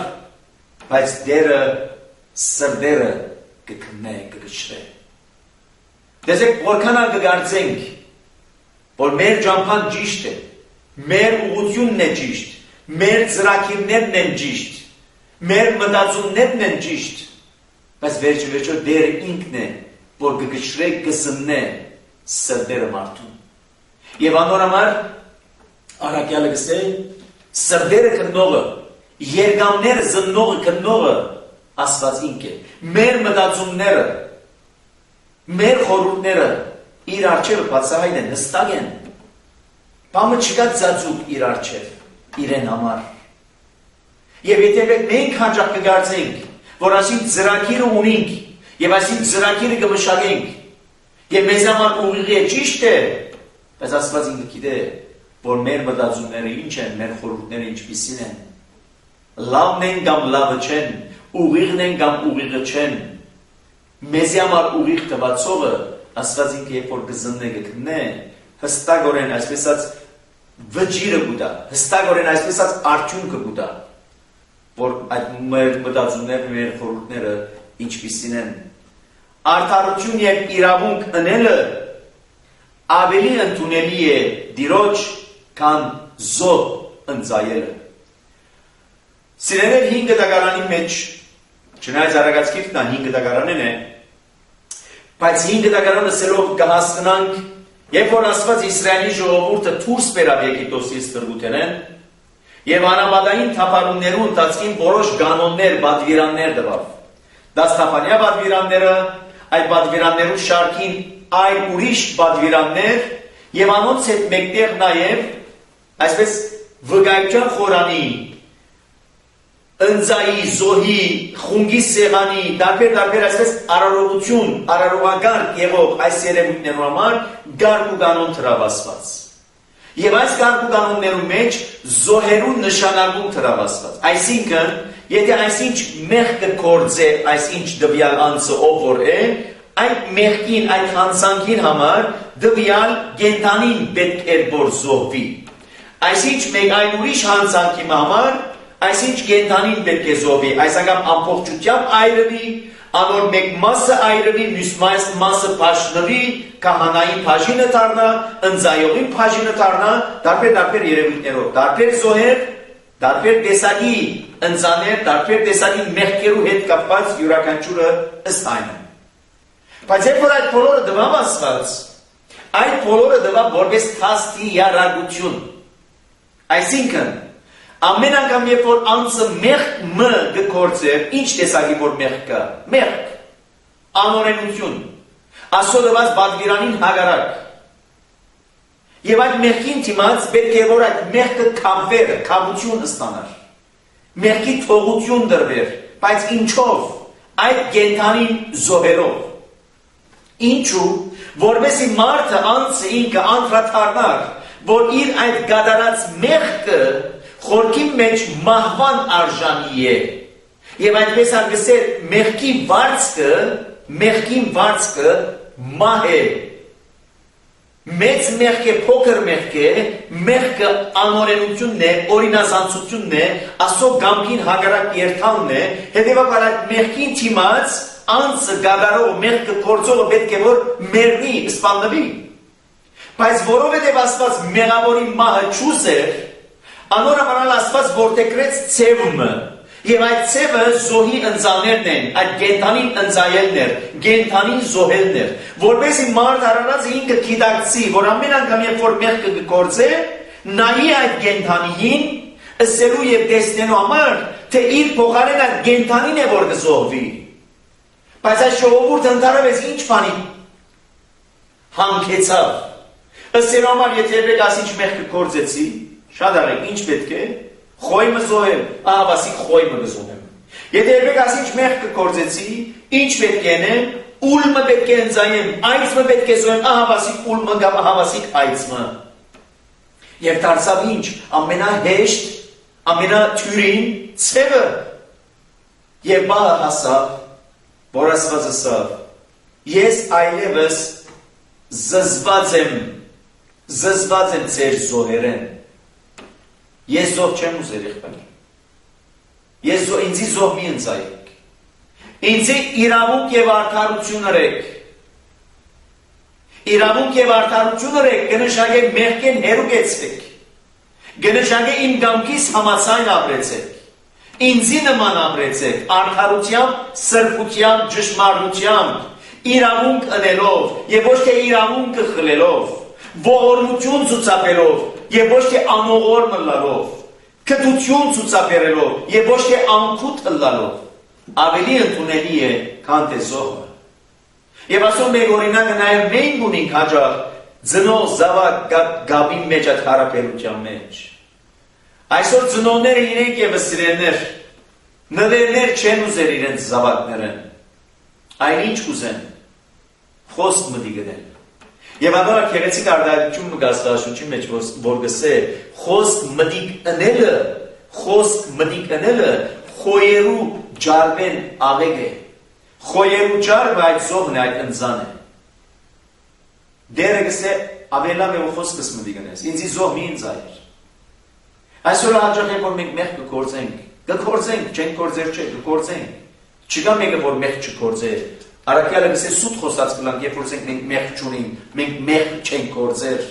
բայց դերը սրդերը կքնե կգշրե Դեսեք որքանալ կգարձենք, որ մեր ճամփան ճիշտ է, մեր ուղղությունն է ճիշտ, մեր ծրագիրներն են ճիշտ, մեր մտածումներն են ճիշտ, բայց վերջը վերջո Տերը ինքն է, որ կգշրե կսննե սրտերը մարդուն։ Եվ անորոմար Առաքյալը գսե սրտերը քննողը, երգամները զննողը քննողը Աստված ինք է։ Մեր մտածումները, մեր խորհուրդները իր առջև բացահայն են, հստակ են։ Բամը չկա ծածուկ իր առջև, իրեն համար։ Եվ եթե մենք հաջող կգործենք, որ ասին ծրագիրը ունենք, եւ ասին ծրագիրը կմշակենք, եւ մեզ համար ուղիղ է ճիշտ է, բայց Աստված ինքը գիտե, որ մեր մտածումները ինչ են, մեր խորհուրդները ինչպիսին են։ Լավն են կամ լավը չեն, ուղիղն են կամ ուղիղը չեն։ Մեզի համար ուղիղ տվածողը Աստված ինքը երբ որ կզննե կքննե, հստակորեն այսպես ասած վճիրը կուտա, հստակորեն այսպես ասած արդյունքը կուտա, որ այդ մեր մտածումները, մեր խորհուրդները ինչպիսին են։ Արդարություն եւ իրավունք ընելը ավելի ընդունելի է դիրոջ, քան զոհ ընծայելը։ Սիրելիներ, հինգ դագարանի մեջ, չնայած Արագածքիրքն հինգ դագարանն է, բայց հինգ դագարանը սելով կհասկանանք, երբ որ Աստված Իսրայելի ժողովուրդը դուրս բերավ Եգիպտոսից տրգութենեն, եւ անապատային թափառումներու ընթացքին որոշ կանոններ, պատվիրաններ տվավ։ Դաստափանյա պատվիրանները, այդ պատվիրաններու շարքին այլ ուրիշ պատվիրաններ եւ անոնց հետ մեկտեղ նաեւ այսպես վկայության խորանի, ընձայի, զոհի, խունգի սեղանի, տարբեր-տարբեր այսպես արարողություն, արարողագարկ եղող այս երևույթներու համար գարկ ու կանոն տրավ Աստված։ Եվ այս գարկ ու կանոններու մեջ զոհերու նշանակում տրավ Աստված։ Այսինքն, եթե այսինչ մեղքը կործե, այսինչ դվյալ անձը ով որ է, այդ մեղքին, այդ հանցանքին համար դվյալ կենդանին պետք է որ զոհվի։ Այսինչ մեկ այլ ուրիշ հանցանքի համար, այսինչ կենդանին պետք է զոհվի, այս անգամ ամբողջությամբ այրվի, անոր մեկ մասը այրվի, մյուս մասը փաշնվի, քահանայի փաշինը դառնա, ընձայողին փաշինը դառնա, տարբեր-տարբեր երևույթներով, տարբեր զոհեր, տարբեր տեսակի ընձաներ, տարբեր տեսակի մեղքերու հետ կապված յուրաքանչյուրը ըստ այն։ Բայց երբ որ այդ բոլորը դվավ Աստված, այդ բոլորը դվավ որպես թաստիարակություն։ Այսինքն, ամեն անգամ երբ որ անձը մեղք մը կգործեր, ինչ տեսակի որ մեղք կա, մեղք, անօրենություն, Աստծո տված պատվիրանին հակառակ։ Եվ այդ մեղքին դիմաց պետք է որ այդ մեղքը կապվեր, կապություն ստանար, մեղքի թողություն դրվեր, բայց ինչով, այդ կենդանին զոհերով։ Ինչու, որովհետեւ մարդը անձը ինքը անդրադառնար, որ իր այդ գադարած մեղքը խորքի մեջ մահվան արժանի է։ Եվ այդպես արգսեր մեղքի վարձքը, մեղքին վարձքը մահ է։ Մեծ մեղք է, փոքր մեղք է, մեղքը անօրենությունն է, օրինազանցությունն է, Աստծո կամքին հակառակ երթալն է, հետևաբար այդ մեղքին դիմաց անձը գադարող մեղքը գործողը պետք է որ մեռնի, սպանվի։ Բայց որովհետև Աստված մեղավորի մահը չուզեր, անորոմալ Աստված որդեգրեց ցևը, եւ այդ ցևը զոհի ընձաներն են, այդ կենդանին ընձայելներ, կենդանին զոհելներ, որովհետեւ մարդ արարած ինքը գիտակցի, որ ամեն անգամ երբ որ մեղքը կգործե, նայի այդ կենդանին ըսելու եւ տեսնելու համար, թե իր փոխարեն այդ կենդանին է որ կզոհվի։ Բայց այս ժողովուրդը ընդհանրապես ինչ բանի հանգեցավ։ Ըսելու համար եթե երբեք ասինչ մեղքը կգործեցի, շատ արեք, ինչ պետք է, խոյմը զոհեմ, ահավասիկ խոյմը կզոհեմ։ Եթե երբեք ասինչ մեղք կգործեցի, ինչ պետք է նեմ, ուլմը պետք է ընձայեմ, այծմը պետք է զոհեմ, ահավասիկ ուլմը կամ ահավասիկ այծմը։ Եվ դարձավ ինչ, ամենահեշտ, ամենաթյուրին ցևը։ Եվ բահը հասավ, որ Աստված ասավ, ես այլևս զզված եմ, զզված եմ ձեր զոհերեն։ Ես զոհ չեմ ուզեր եղբայր։ Ես զոհ, ինձի զոհ մի ընձայեք։ Ինձի իրավունք եւ արդարություն ըրեք։ Իրավունք եւ արդարություն ըրեք, կնշագեք մեղքեն հերուկեցեք։ Կնշագեք իմ գամքիս համացայն ապրեցեք։ Ինձի նման ապրեցեք, արդարությամբ, սրբությամբ, ճշմարտությամբ, իրավունք ընելով եւ ոչ թե իրավունքը խլելով, ողորմություն ցուցաբերելով եւ ոչ թե անողոր մնալով, քտություն ցուցաբերելով եւ ոչ թե անքուտ ըլլալով, ավելի ընդունելի է, քան թե զոհը։ Եվ ասում մեկ օրինակը նաեւ մենք ունենք հաջող ծնող զավակ գաբի մեջ այդ հարաբերության մեջ։ Այսօր ծնողները իրենք եւս սիրելներ, նվերներ չեն ուզեր իրենց զավակները, այլ ինչ կուզեն, խոսք մտի գնել։ Եվ ադորա քեղեցիկ արտահայտություն մը գասկաշուչի մեջ որ գսե, խոսք մտիկ ընելը, խոսք մտիկ ընելը խոյերու ջարվեն աղեգ է, խոյերու ջարվը այդ զողն է, այդ ընձան է։ Դերը գսե ավելավ է ու խոսքս մտիկ ընես, ինձի զող մի ինձ այր։ Այսօր հաջող է, որ մենք մեղ կկործենք, կկործենք, չենք կործեր չէ, կկործենք, չկա մեկը, որ մեղ չկործեր, Արաքյալը գսե սուտ խոսած կլանք, երբ որ մենք մեղ չունենք, մենք մեղ չենք կործեր,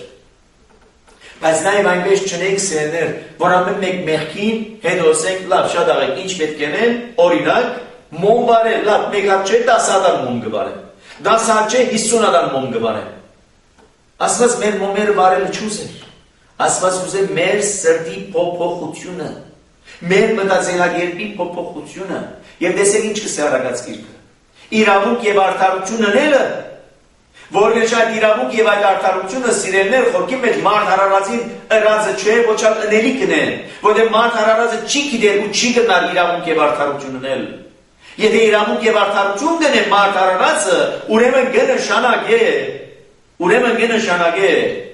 բայց նաև այնպես չնենք սերներ, որ ամեն մենք մեղքին հետ ոսենք, լավ, շատ աղեք, ինչ պետք ենեն, օրինակ, մոմ բարել, լավ, մեկ հատ չէ, դաս հատան մոմ գվարեմ, դաս հատ չէ, հիսուն հատան մոմ գվարեմ, ասված մեր մոմերը բարելը չուզեր, ասված ուզե մեր սրտի փոփոխությունը, մեր մտածելակերպի փոփոխությունը, եւ տեսեք ինչ կսե արագած գիրքը, իրավունք եւ արդարություն ընելը, որ մեջ այդ իրավունք եւ այդ արդարությունը սիրելներ խորքի մեջ մարդ հարարածին ըրածը չէ, ոչ էլ ընելիքն է, որտեղ մարդ հարարածը չի գիտեր ու չի գնար իրավունք եւ արդարություն ունել։ Եթե իրավունք եւ արդարություն գնե մարդ հարարածը, ուրեմն կնշանակե, ուրեմն կնշանակե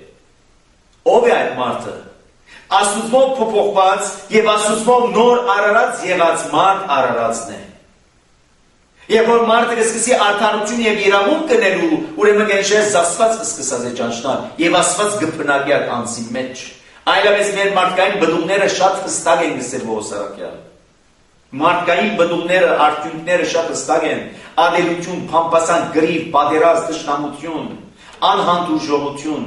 ով է այդ մարդը։ Աստուծո փոփոխված եւ Աստուծո նոր արարած եղած մարդ արարածն է։ Եվ որ մարդը կսկսի արդարություն եւ իրավունք կնելու, ուրեմն գենշես Աստված կսկսած է ճանչնալ եւ Աստված կփնակի այդ անձի մեջ։ Այլապես մեր մարդկային բդուղները շատ հստակ են գսել ողոսարակյալ։ Մարդկային բդուղները, արդյունքները շատ հստակ են՝ ադելություն, փամփասան, գրիվ, պատերազմ, թշնամություն, անհանդուրժողություն։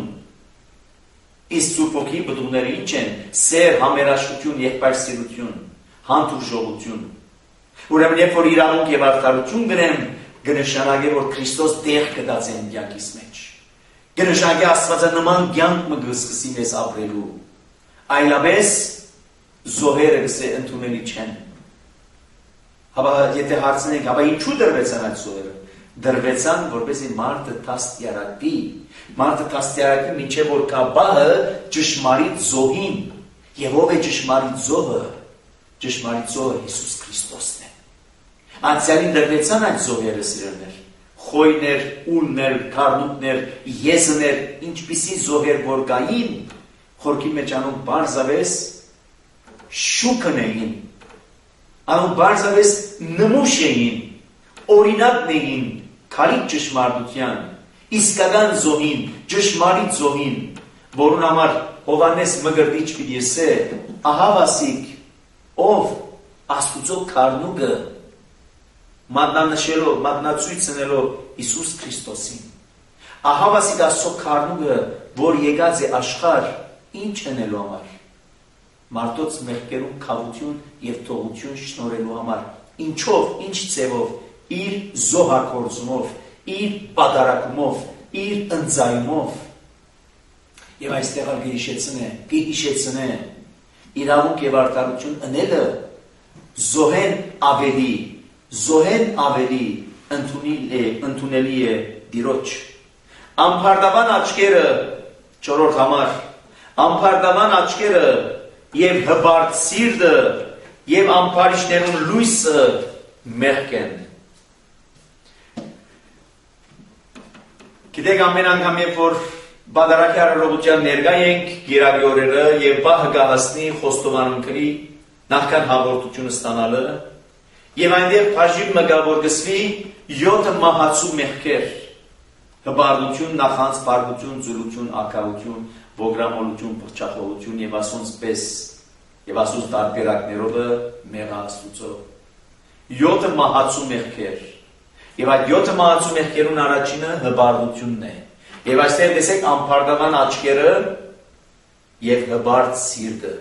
Իսկ Սուրբ Օքի բդուղները ինչ են՝ սեր, համերաշխություն, եղբայրսիրություն, հանդուրժողություն։ Ուրեմն երբ որ իրավունք եւ արդարություն գնեմ, կնշանակե որ Քրիստոս տեղ կդածեն կյանքիս մեջ։ Կնշանակե Աստվածանման կյանք մը կսկսի մեզ ապրելու։ Այլապես զոհերը գսե ընդունելի չեն։ Հապա եթե հարցնենք, հապա ինչու դրվեցան այդ զոհերը։ Դրվեցան, որպեսզի մարդը տաստիարակվի, մարդը տաստիարակվի մինչև որ կա բահը ճշմարիտ զոհին։ Եվ ով է ճշմարիտ զոհը։ Ճշմարիտ զոհը Հիսուս Քրիստոսն է։ Անցյալին դրվեցան այդ զոհերը սիրելներ, խոյներ, ուրներ, քարնուտներ, եզներ, ինչպիսի զոհեր որ կային, խորքի մեջ անուն բարձավես շուքն էին, անուն բարձավես նմուշ էին, օրինակն էին, քարիք ճշմարտության, իսկական զոհին, ճշմարիտ զոհին, որուն համար Հովանես Մգրտիչ պիտի ասե, ահա վասիկ, ով Աստուծո քարնուկը մատնանշելով, մատնացույցնելով Հիսուս Քրիստոսին։ Ահա վասիկ Աստծո քարնուկը, որ եկած է աշխարհ, ինչ անելու համար։ Մարդոց մեղքերում քավություն եւ թողություն շնորհելու համար։ Ինչով, ինչ ձևով, իր զոհակորձումով, իր պատարակումով, իր ընձայումով։ Եվ այստեղ ալ գիշեցնե, գիշեցնե իրավունք եւ արդարություն ընելը զոհեն ավելի, զոհեն ավելի ընդունելի է, ընդունելի է Տիրոջ։ Ամփարդավան աչքերը չորրորդ համար, ամփարդավան աչքերը եւ հբարտ սիրտը եւ ամփարիչներուն լույսը մեղք են։ Գիտեք ամեն անգամ երբ որ Բադարակի արարողության ներկա ենք գիրագի օրերը եւ բահը գահասնի խոստովանունքրի նախքան հաղորդությունը ստանալը եւ այնտեղ բաժին մը գա որ գսվի յոթ մահացու մեղքեր հբարդություն, նախանց, բարգություն, զուլություն, ակահություն, ոգրամոլություն, փղճախողություն եւ ասոնց պես եւ ասոնց տարբերակներով մեղա Աստուծո յոթ մահացու մեղքեր եւ այդ յոթ մահացու մեղքերուն առաջինը հբարդությունն է Եվ այստեղ տեսեք անփարդավան աչքերը եւ հբարտ սիրտը։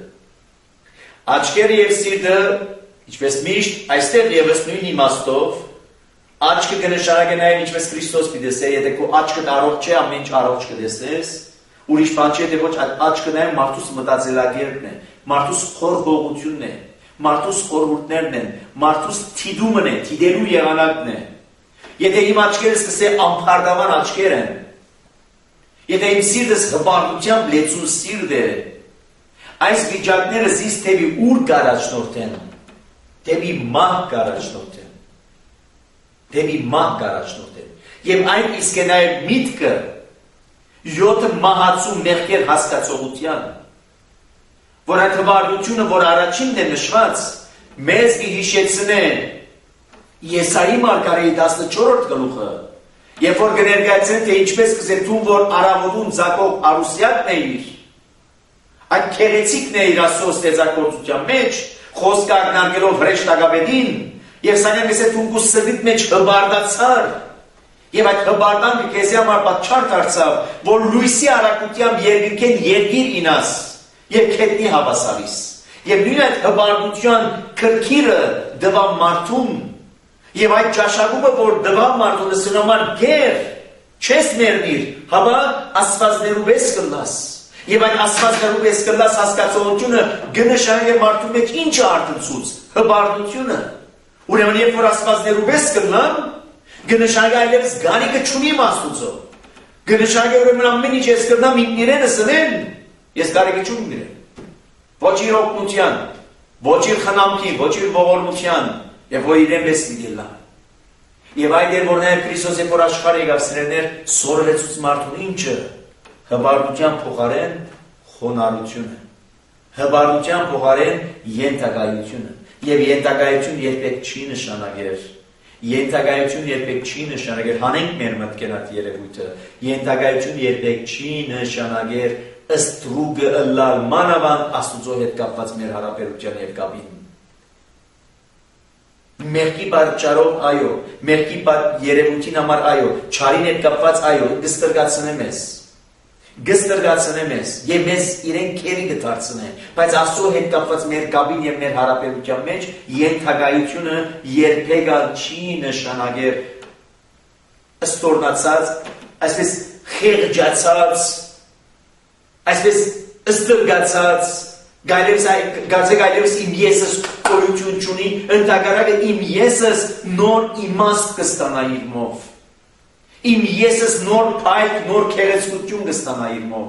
Աչքերը եւ սիրտը, ինչպես միշտ, այստեղ եւս նույն իմաստով աչքը կնշանակի նաեւ ինչպես Քրիստոս պիտեսե, եթե քո աչքդ առողջ չէ, ամեն ինչ առողջ կտեսես, ուրիշ բան չէ, թե ոչ աչքը նաեւ մարդուս մտածելակերպն է, մարդուս խորհողությունն է, մարդուս խորհուրդներն են, մարդուս թիդումն է, թիդելու եղանակն է։ Եթե իմ աչքերս կսե անփարդավան աչքեր են, եթե իմ սիրտս հպարտությամբ լեցուն սիրտ է, այս վիճակները զիս թեպի ուր կառաջնորդեն, թեպի մահ կառաջնորդեն, թեպի մահ կառաջնորդեն։ Եվ այն իսկ է նաև միտքը յոթ մահացու մեղքեր հասկացողության, որ այդ հպարտությունը, որ առաջինն է նշված, մեզ կհիշեցնե Եսայի մարգարեի տասնչորրորդ գլուխը, երբ որ կներկայացնեն, թե ինչպես կզեր թուն, որ առավոտում Զակոբ Արուսյակն է իր, այդ քեղեցիկն է իր Աստծո ստեղծագործության մեջ, խոսք ակնարկելով հրեշտակապետին, եւ սակայն կսե թունքու սրտիդ մեջ հբարդացար, եւ այդ հբարդանքը քեզի համար պատճառ դարձավ, որ լույսի արագությամբ երկիրքեն երկիր ինաս եւ քետնի հավասարիս։ Եվ նույն այդ հբարդության քրքիրը դվա մարդուն, եւ այդ ճաշակումը, որ դվա մարդունը սնոման գեր, չես մերնիր, հաբա ասվածներու պես կլաս։ Եվ այդ ասվածներու պես կլաս հասկացողությունը գնշանե մարդու մեջ ինչ է արտացուց, հբարդությունը։ Ուրեմն երբ որ ասվածներու պես կլամ, գնշանե այլևս գանիկը չունի Աստուծո։ Գնշանե ուրեմն ամեն ինչ ես կլամ իմ իրենս ընեն, ես գարիկը չունի իրեն։ Ոչ իր օգնության, ոչ իր խնամքի, ոչ իր ողորմության, եւ որ իրեն պես դիլա։ Եվ այդ էր որ նաև Քրիստոսը որ աշխարհ եկավ սրերներ սորվեցուց մարդուն ինչը հբարդության փոխարեն խոնարհությունը, հբարդության փոխարեն յենթակայությունը, եւ յենթակայություն երբեք չի նշանակեր, յենթակայություն երբեք չի նշանակեր, հանենք մեր մտքեր այդ երևույթը, յենթակայություն երբեք չի նշանակեր ըստ ռուգը ըլլալ մանավանդ Աստուծո հետ կապված մեր հարաբերության եւ կապին։ Մեղքի պատճառով այո, մեղքի երևույթին համար այո, չարին հետ կապված այո, գստրգացնե մեզ, գստրգացնե մեզ, եւ մեզ իրեն քերի կդարձնե, բայց Աստծո հետ կապված մեր կապին եւ մեր հարաբերության մեջ յենթակայությունը երբեք չի նշանակեր ստորնացած, այսպես խեղճացած, այսպես ստրգացած, գացեք այլևս իմ եսս կորություն չունի, ընդհակառակը իմ եսս նոր իմաստ կստանա իր մով, իմ եսս նոր փայտ, նոր քեղեցկություն կստանա իր մով։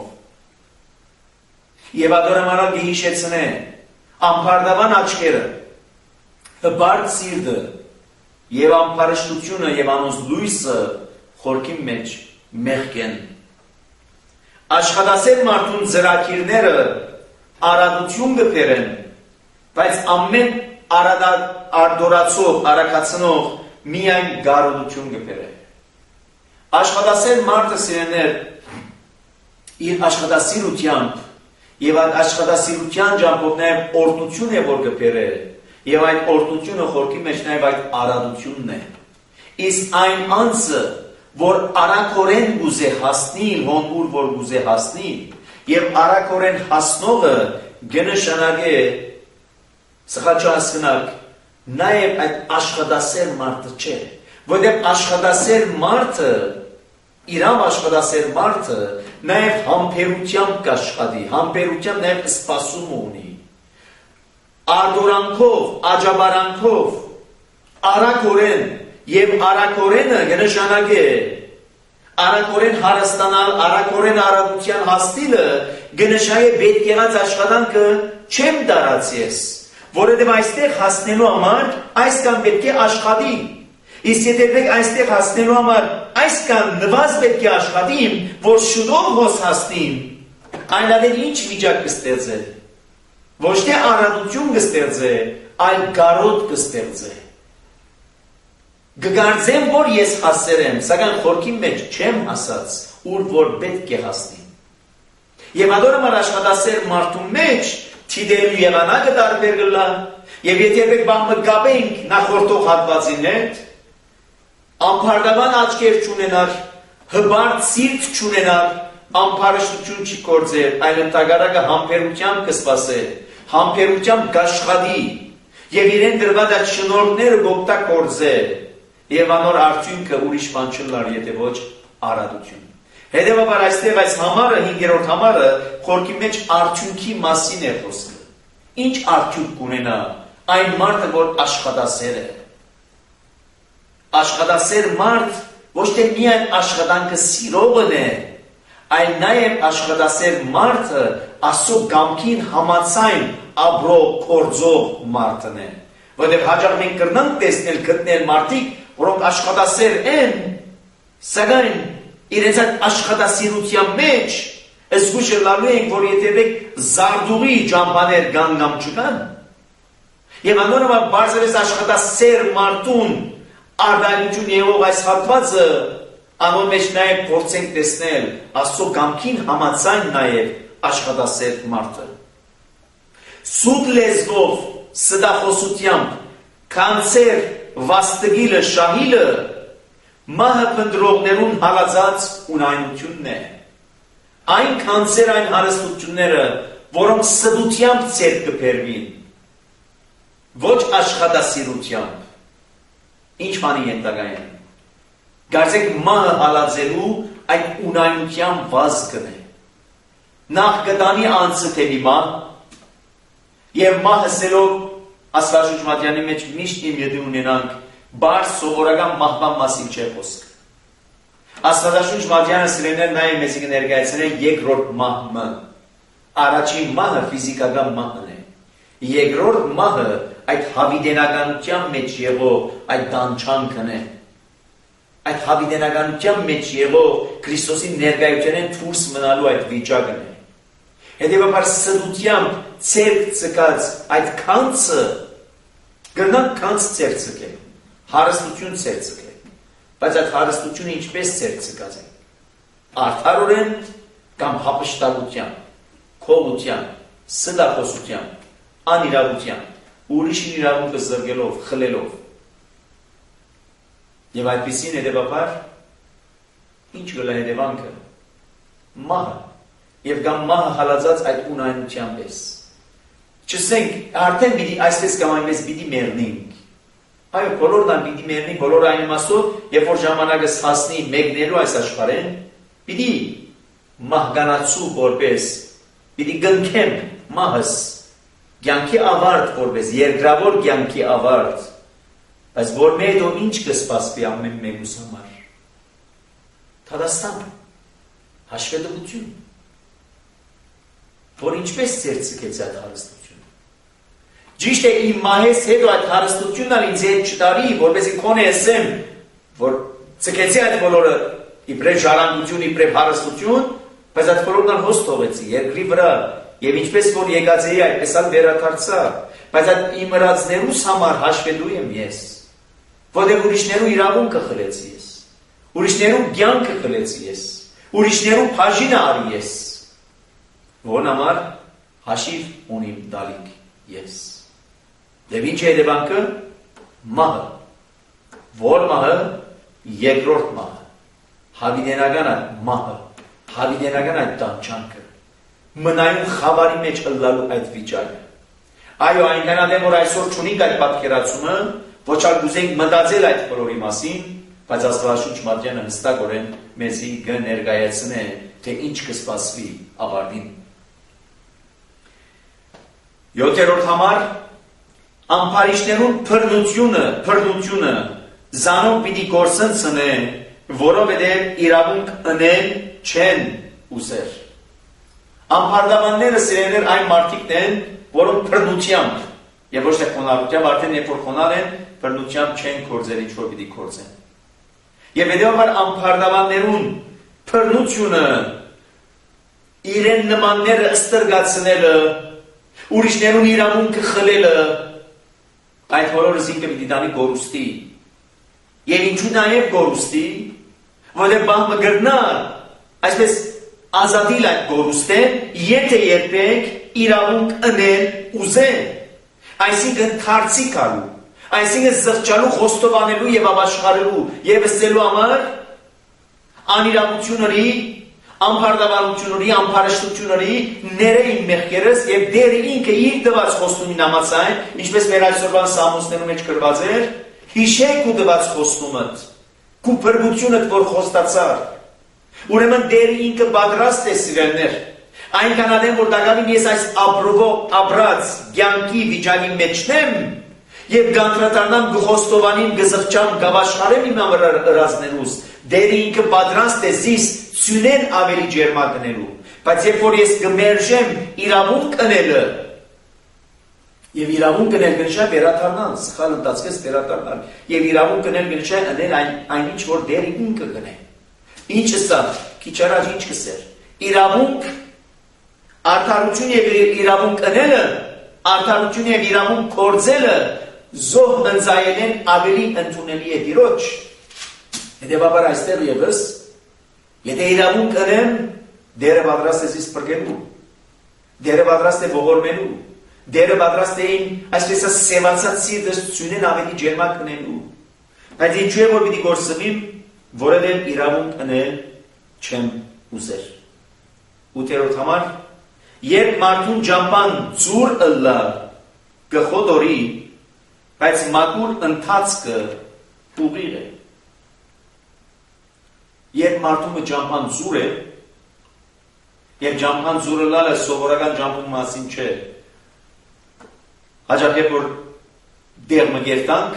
Եվ ադորամանալ կհիշեցնե անփարդավան աչքերը, հբարդ սիրտը եւ անփարշտությունը եւ անոնց լույսը խորքի մեջ մեղք են։ Աշխատասեր մարդուն ծրագիրները արադություն կբերեն, բայց ամեն արդորացող, արագացնող միայն գարոդություն կբերե։ Աշխատասեր մարդը սիրեներ իր աշխատասիրությամբ եւ այդ աշխատասիրության ջամփով նաեւ օրդություն է որ կբերե եւ այդ օրդությունը խորքի մեջ նաեւ այդ արադությունն է։ Իսկ այն անձը, որ արագորեն գուզե հասնի, հոմուր որ գուզե հասնի, եւ արագորեն հասնողը գնշանակե սխալ չհասկնակ, նաեւ այդ աշխատասեր մարդը չէ, որտեղ աշխատասեր մարդը, իրավ աշխատասեր մարդը, նաեւ համբերությամբ կաշխատի, համբերությամբ նաեւ սպասում ունի, ardորանքով, աջաբարանքով, արագորեն եւ արագորենը գնշանակե արագորեն հարստանալ, արագորեն արագության հասնելը գնշայ է պետք եղած աշխատանքը չեմ դարած ես, որովհետև այստեղ հասնելու համար այսքան պետք է աշխատի, իսկ եթե պետք այստեղ հասնելու համար այսքան նվազ պետք է աշխատիմ, որ շուտով հոս հասնիմ, այնադեր ինչ վիճակ կստեղծե, ոչ թե արագություն կստեղծե, այլ գարոտ կստեղծե։ Գգարձեմ, որ ես հասեր եմ, սակայն խորքի մեջ չեմ հասած, ուր որ պետք է հասնի։ Եվ ադորմար աշխատասեր մարդու մեջ թիդելու եղանակը տարբեր գլա, եւ եթե երբեք բամը գաբենք նախորդող հատվածին հետ, անփարդավան աչքեր չունենար, հբարտ սիրտ չունենալ, ամբարշտություն չի կործեր, այլ ընդհակառակը համբերությամբ կսպասել, համբերությամբ կաշխատի եւ իրեն դրված այդ շնորհները գոպտակորձել եւ անոր արդյունքը ուրիշ բան չլար, եթե ոչ արադություն։ Հետևաբար այստեղ այս համարը, հինգերորդ համարը, խորքի մեջ արդյունքի մասին է խոսքը։ Ինչ արդյունք կունենա այն մարդը, որ աշխատասեր է։ Աշխատասեր մարդ ոչ թե միայն աշխատանքը սիրողն է, այլ նաև աշխատասեր մարդը Աստծո կամքին համաձայն ապրող, կործող մարդն է։ Որտեղ հաճախ մենք կրնանք տեսնել, գտնել մարդիկ, որոնք աշխատասեր են, սակայն իրենց այդ աշխատասիրության մեջ զգուշ լալու ենք, որ եթե զարդուղի ճամփաներ կան կամ չկան, եւ անոնոմալ բարձրես աշխատասեր մարդուն արդարություն եղող այս հատվածը անոր մեջ նաև փորձենք տեսնել Աստծո կամքին համաձայն նաև աշխատասեր մարդը։ Սուտ լեզվով, սդախոսությամբ, կանցեր վաստգիլը, շահիլը մահը փնտրողներուն հալածած ունայնությունն է։ Այն կանցեր, այն հարստությունները, որոնք սդությամբ ծեր կբերվին, ոչ աշխատասիրությամբ, ինչ բանի ենթակայեն։ Գարձեք մահը հալածելու այդ ունայնության վազգն է։ Նախ կտանի անձը թևի մահ, և մահը սելով Աստվածաշունչ Մատթեյանի մեջ միշտ իմ եթե ունենանք բարձ սովորական մահվան մասին չէ խոսքը։ Աստվածաշունչ Մատթեյանը սիրելիներ նաև մեզ կներկայացնել երկրորդ մահը։ Առաջին մահը ֆիզիկական մահն է։ Երկրորդ մահը այդ հավիտենականության մեջ եղող այդ դանչանքն է։ Այդ հավիտենականության մեջ եղող Քրիստոսի ներկայությունեն դուրս մնալու այդ վիճակն է։ Հետևաբար սդությամբ ծեր ցկած այդ քանցը գնանք քանց ծեր ցկել, հարստություն ծեր ցկել, բայց այդ հարստությունը ինչպես ծեր ցկած է։ Արդարորեն կամ հապշտակությամբ, քողությամբ, սդախոսությամբ, անիրավությամբ, ուրիշին իրավունքը զրկելով, խլելով։ Եվ այդպիսին հետևաբար ինչ գլա հետևանքը մահը եւ կամ մահը հալածած այդ ունայնության պես։ Չսենք արդեն պիտի այսպես կամ այնպես պիտի մեռնենք։ Այո, բոլորն են պիտի մեռնի, բոլոր այն իմաստով, երբ որ ժամանակը հասնի մեկնելու այս աշխարհեն, պիտի մահկանացու որպես պիտի գնքենք մահս կյանքի ավարտ որպես երկրավոր կյանքի ավարտ, բայց որ մեդո ինչ կսպասվի ամեն մեկուս համար։ Թադաստան, հաշվետվություն, որ ինչպես ծեր ցկեց այդ հարստությունը։ Ճիշտ է իմ մահես հետո այդ հարստությունն ալ ինձ հետ չտարի, որպեսզի քոնե ասեմ, որ ցկեցի այդ բոլորը իբրև ժառանգություն, իբրև հարստություն, բայց այդ բոլորն ալ հոստ թողեցի երկրի վրա, եւ ինչպես որ եկած էի այդպես ալ վերադարձա, բայց այդ իմ ըրածներուս համար հաշվելու եմ ես, որտեղ ուրիշներու իրավունքը խլեցի ես, ուրիշներու կյանքը խլեցի ես, ուրիշներու բաժինը արի ես, որն համար հաշիվ ունիմ դալիք ես։ Եվ ինչ է հետևանքը։ Մահը, որ մահը, երկրորդ մահը, հավիտենական այդ մահը, հավիտենական այդ տանջանքը, մնայուն խավարի մեջ ըլլալու այդ վիճակը։ Այո, այնքան ադեմ, որ այսօր չունենք այդ պատկերացումը, ոչ ալ կուզենք մտածել այդ բոլորի մասին, բայց Աստվածաշունչ Մատթեյանը հստակորեն մեզի կներկայացնե, թե ինչ կսպասվի ավարտին։ Յոթերորդ համար ամբարիշներուն փրնությունը, փրնությունը զանոն պիտի գործընծնե, որովհետև իրավունք ընել չեն ուզեր։ Ամբարդավանները սիրելիներ այն մարդիկն են, որոնք փրնությամբ, եւ ոչ թե խոնարհությամբ, արդեն երբ որ խոնար են, փրնությամբ չեն գործել, ինչ որ պիտի գործեն։ Եվ հետեւաբար ամբարդավաններուն փրնությունը իրեն նմանները ստրգացնելը, ուրիշներուն իրավունքը խլելը, այդ բոլորը զինքը պիտի տանի գորուստի։ Եվ ինչու նաև գորուստի, որտեղ բահմը գրնա, այսպես ազատիլ այդ գորուստեն, եթե երբեք իրավունք ընել ուզեն, այսինքն թարցի կալու, այսինքն զղջալու, խոստովանելու և ապաշխարելու և ըսելու համար, անիրավությունների, ամբարտավարությունների, ամբարշտությունների ներեին մեղքերս եւ դերը ինքը իր դված խոստումի նամացային, ինչպես մեր այսօրվան սամոսներում մեջ գրված էր, հիշեք ու դված խոստումդ, քու բրբությունդ որ խոստացար։ Ուրեմն դերը ինքը պատրաստ է սիրելներ։ Այնքան ադեմ որ դակավին ես այս ապրովող ապրած կյանքի վիճակի մեջնեմ եւ գանտրատարնամ գխոստովանին գզղճամ գավաշխարեմ իմ ամրազներուս, դերը ինքը պատրաստ է զիս սյունեն ավելի ջերմակնելու, բայց երբ որ ես կմերժեմ իրավունք կնելը, եւ իրավունք կնել կնշա վերաթարնալ, սխալ ընտածքես վերաթարնալ, եւ իրավունք կնել կնշա ընել այն, այն ինչ որ դերը ինքը կնե։ Ինչը սա, քիչ առաջ ինչ կսեր, իրավունք, արդարություն եւ իրավունք կնելը, արդարություն եւ իրավունք կործելը, զոհ ընձայել են ավելի ընդունելի է դիրոջ։ Հետևաբար այստեղ եւս, եթե իրավունք կնեմ, դերը պատրաստ է զիս պրկելու, դերը պատրաստ է ողորմելու, դերը պատրաստ էին այսպես սևացած սիրտս սյունեն ավելի ջերմակ կնելու, բայց ինչու է որ պիտի գործվիմ, որևէ իրավունք կնել չեմ ուզեր։ Ութերորդ համար, երբ մարդուն ջամփան ձուր ըլլա գխոդորի, բայց մաքուր ընթացքը ուղիղ է։ Երբ մարդումը ջամփան ձուր է, եւ ջամփան ձուրը լալը սովորական ջամփու մասին չէ։ Հաջող երբ որ դեղ մգերտանք,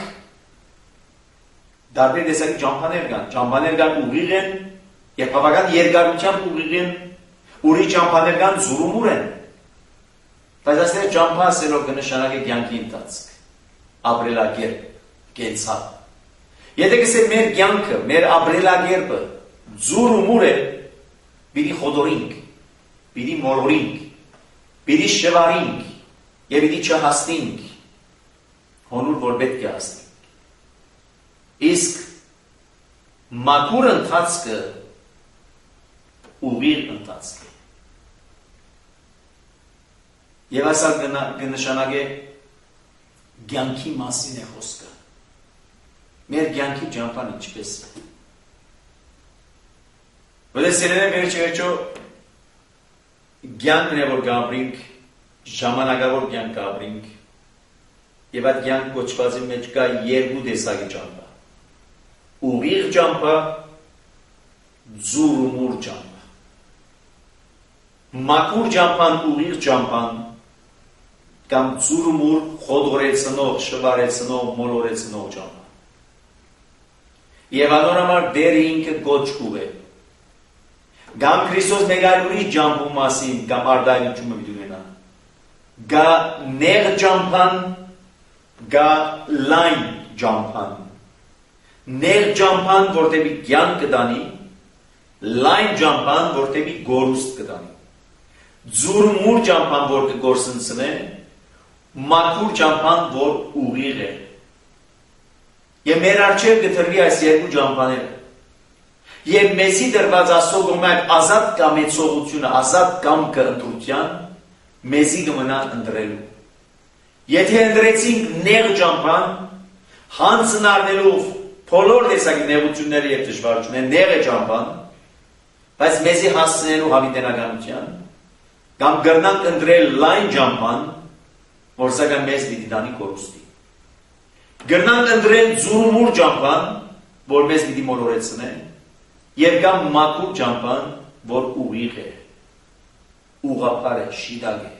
դարբեր տեսակի ջամփաներ կան, ջամփաներ կան ուղիղ են, եւ բավական երկարությամբ ուղիղ են, ուրիշ ջամփաներ կան զուրումուր են։ Բայց այսինքն ջամփա ասելով կնշանակի կյանքի ընթացք, ապրելակերպ, կենցաղ։ Եթե գսե մեր կյանքը, մեր ապրելակերպը զուրումուր է, պիտի խոդորինք, պիտի մոլորինք, պիտի շվարինք, եւ պիտի չհասնինք, հոնուր որ պետք է հասնենք։ Իսկ մաքուր ընթացքը ուղիղ ընթացք է։ Եվ այսա կնշանակե կյանքի մասին է խոսքը։ Մեր կյանքի ջամփան ինչպես է։ Որտե սերերը վերջ վերջո կյանքն է որ գաբրինք, ժամանակավոր կյանք գաբրինք, եւ այդ կյանք կոչվածի մեջ կա երկու տեսակի ջամփա։ Ուղիղ ջամփա, զուրումուր ջամփա։ Մաքուր ջամփան, ուղիղ ջամփան, կամ զուրումուր խոդորեցնող, շվարեցնող, մոլորեցնող ջամփա։ Եվ անորամար դերը ինքը գոչկու է։ Կամ Քրիստոս մեկ այլ ուրիշ ջամփու մասին կամ արդայնությունը դունենա։ Գա նեղ ջամփան, գա լայն ջամփան։ Նեղ ջամփան որտեղի կյանք կդանի, լայն ջամփան որտեղի գորուստ կդանի։ Ձուրմուր ջամփան որ կգործընծնե, մաքուր ջամփան որ ուղիղ է։ Եվ մեր առջև կտրվի այս երկու ջամփաները։ Եվ մեզի դրված Աստծո կողմից ազատ կամեցողությունը, ազատ կամքը ընտրության, մեզի կմնա ընտրելու։ Եթե ընտրեցինք նեղ ջամփան, հանցն առնելով բոլոր տեսակի նեղությունները եւ դժվարությունները, նեղ է ջամփան, բայց մեզի հասցնելու հավիտենականության, կամ գրնանք ընտրել լայն ջամփան, որ սակայն մեզ պիտի տանի կորուստի։ Գրնանք ընտրել ձուրումուր ջամփան, որ մեզ պիտի մոլորեցնե, եւ կամ մաքուր ջամփան, որ ուղիղ է, ուղղափառ է, շիդագ է։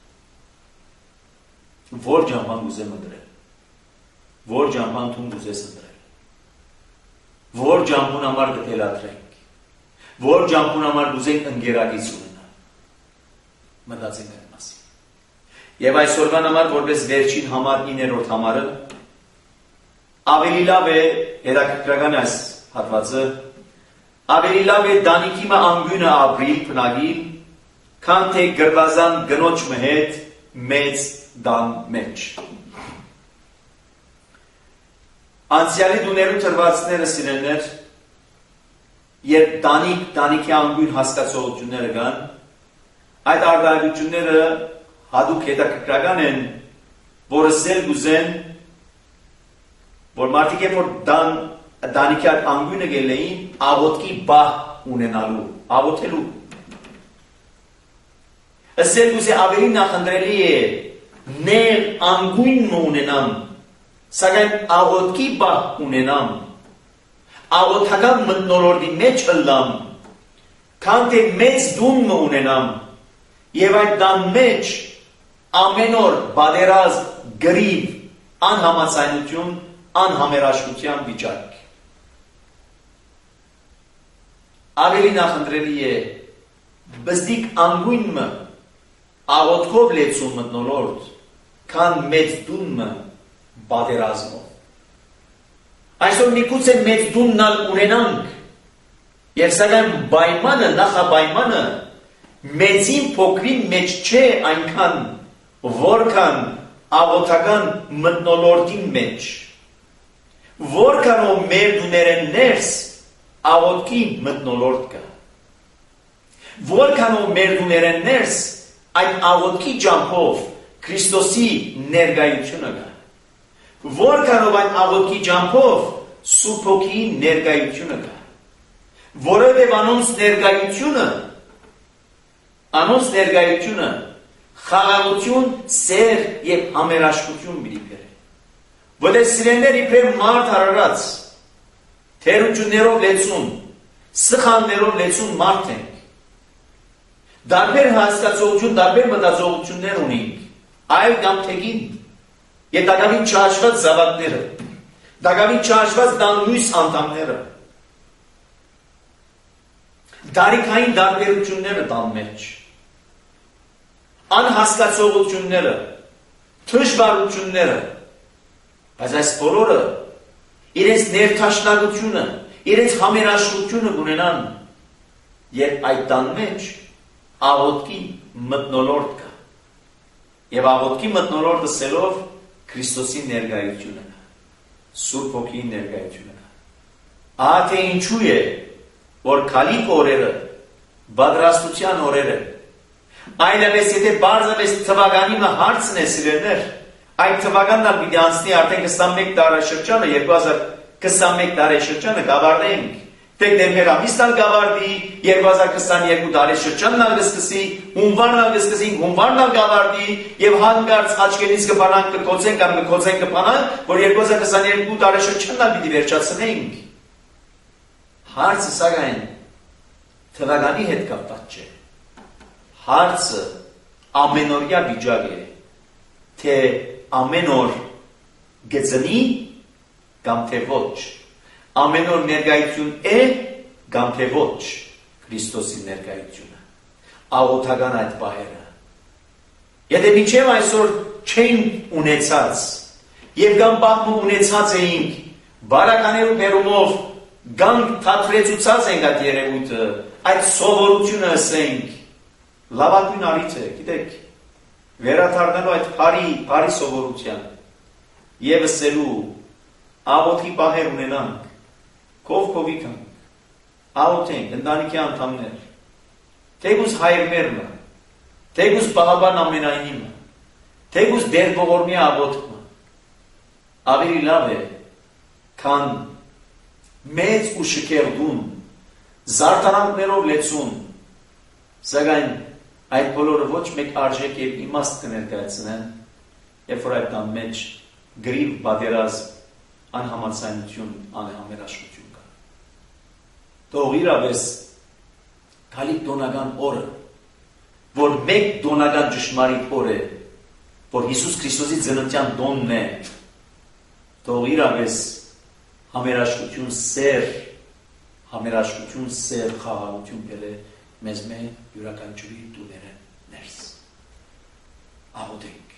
Որ ջամփան գուզեմ ընտրել, որ ջամփան թուն գուզես ընտրել, որ ջամփուն համար կթելադրենք, որ ջամփուն համար գուզենք ընկերակից ունենալ, մտածենք այդ մասին։ Եվ այսօրվան համար որպես վերջին համար իններորդ համարը ավելի լավ է հետաքրքրական այս հատվածը, ավելի լավ է դանիքի անգյունը ապրիլ բնագիլ, քան թե գրվազան գնոջ հետ մեծ դան մեջ։ Անցյալի դուներու թրվածները սիրելներ, երբ դանիք, դանիքի անգյուն հասկացողությունները կան, այդ արտահայտությունները հատուկ հետաքրքրական են, որը սել գուզեն, որ մարդիկ երբ որ դան Դանիքի այդ անգույնը գելեին աղոտքի բահ ունենալու, աղոթելու։ Ասել գուզե ավելի նախնդրելի է ներ անգույն ունենամ, սակայն աղոտքի բահ ունենամ, աղոթական մթնոլորդի մեջ ըլլամ, քան թե մեծ դուն ունենամ, եւ այդ դան մեջ ամեն օր բادرազմ, գրիվ, անհամաձայնություն, անհամերաշխության վիճակ։ Ավելի նախընտրելի է բզդիկ անգույնը աղոտքով լեցում մտնոլորդ, քան մեծ դունը բادرազմով։ Այսօր միգուցե մեծ դուննալ ունենանք, եւ սակայն պայմանը, նախապայմանը մեծին փոքրին մեջ չէ այնքան, որքան աղոթական մթնոլորդի մեջ, որքանով մեր դուներեն ներս աղոտքի մթնոլորդ կա, որքանով մեր դուներեն ներս այդ աղոտքի ջամփով Քրիստոսի ներկայությունը կա, որքանով այդ աղոտքի ջամփով Սուրբ Հոգի ներկայությունը կա, որովհետև անոնց ներկայությունը, անոնց ներկայությունը խաղաղություն, սեր եւ համերաշխություն պիտի բերե։ Որտեղ սիրելիներ իբրև մարդ հարարած, թերություններով լեցուն, սխալներով լեցուն մարդ ենք։ Դարբեր հասկացողություն, դարբեր մտածողություններ ունենք, այլ կամ թեկին, եւ դակավին չհաշված զավակները, դակավին չհաշված դանլույս անդամները, դարիքային դարբերությունները տան մեջ, անհասկացողությունները, թշվառությունները, բայց այս բոլորը իրենց ներթաշնակությունը, իրենց համերաշխությունը կունենան, երբ այդ տան մեջ աղոտքի մթնոլորդ կա, եւ աղոտքի մթնոլորդը սելով Քրիստոսի ներկայությունը կա, Սուրբ Հոգի ներկայությունը կա։ Ահա թե ինչու է, որ քալիք օրերը, բادرաստության օրերը, այնպես եթե բարձրապես թվականի մը հարցն է սիրելներ, այդ թվականն ալ պիտի անցնի արդեն քսանմեկ տարեշրջանը, երկու հազար քսանմեկ տարեշրջանը գավառենք, դեկտեմբեր ամիսն ալ գավառվի, երկու հազար քսաներկու տարեշրջանն ալ կսկսի, հունվարն ալ կսկսի, հունվարն ալ գավառվի, եւ հանկարծ աչքերից կփանանք, կկոծենք կամ կկոծենք կփանանք, որ երկու հազար քսաներկու տարեշրջանն ալ պիտի վերջացնենք։ Հարցը սակայն թվականի հետ կապված չէ։ Հարցը ամենօրյա վիճակ է, թե ամեն օր գծնի կամ թե ոչ, ամեն օր ներկայություն է կամ թե ոչ Քրիստոսի ներկայությունը, աղոթական այդ պահերը։ Եթե մինչև այսօր չեն ունեցած եւ կամ բախում ունեցած էինք, բարականերու բերումով գանք թափրեցուցած ենք այդ երևույթը, այդ սովորությունը ասենք, լավագույն արիթ է, գիտեք, վերադառնալու այդ բարի, բարի սովորության եւ ասելու աղոթքի պահեր ունենանք, կով կովիքանք, աղոթենք, ընտանիքի անդամներ, թեկուզ հայրմերմը, թեկուզ պահաբան ամենայնիմը, թեկուզ դեր ողորմի աղոթքը, ավելի լավ է, քան մեծ ու շքերդուն, զարդարանքներով լեցուն, սակայն այդ բոլորը ոչ մեկ արժեք եւ իմաստ կներկայացնեն, երբ որ այդ տան մեջ գրիվ բادرազմ, անհամաձայնություն, անհամերաշխություն կա։ Թող իրավես գալիք դոնական օրը, որ մեկ դոնական ճշմարիտ օր է, որ Հիսուս Քրիստոսի ծննդյան դոնն է, թող իրավես համերաշխություն սեր, համերաշխություն սեր խաղաղություն բերե մեզ մե յուրաքանչյուրի տուները ներս։ Աղոթենք։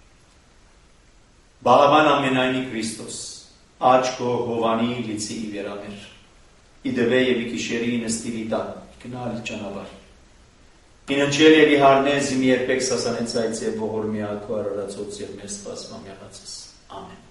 Բաղավան ամենայնի Քրիստոս, աչքո հովանի լիցի իվերամեր, իդվե և իկիշերի նստիլի տան, գնալ ճանավար։ Իննչել և իհարնեզ իմի երբեք սասանեց այց և ողոր մի ակու արարացոց և մեր սպասմամյաղացս։ Ամեն։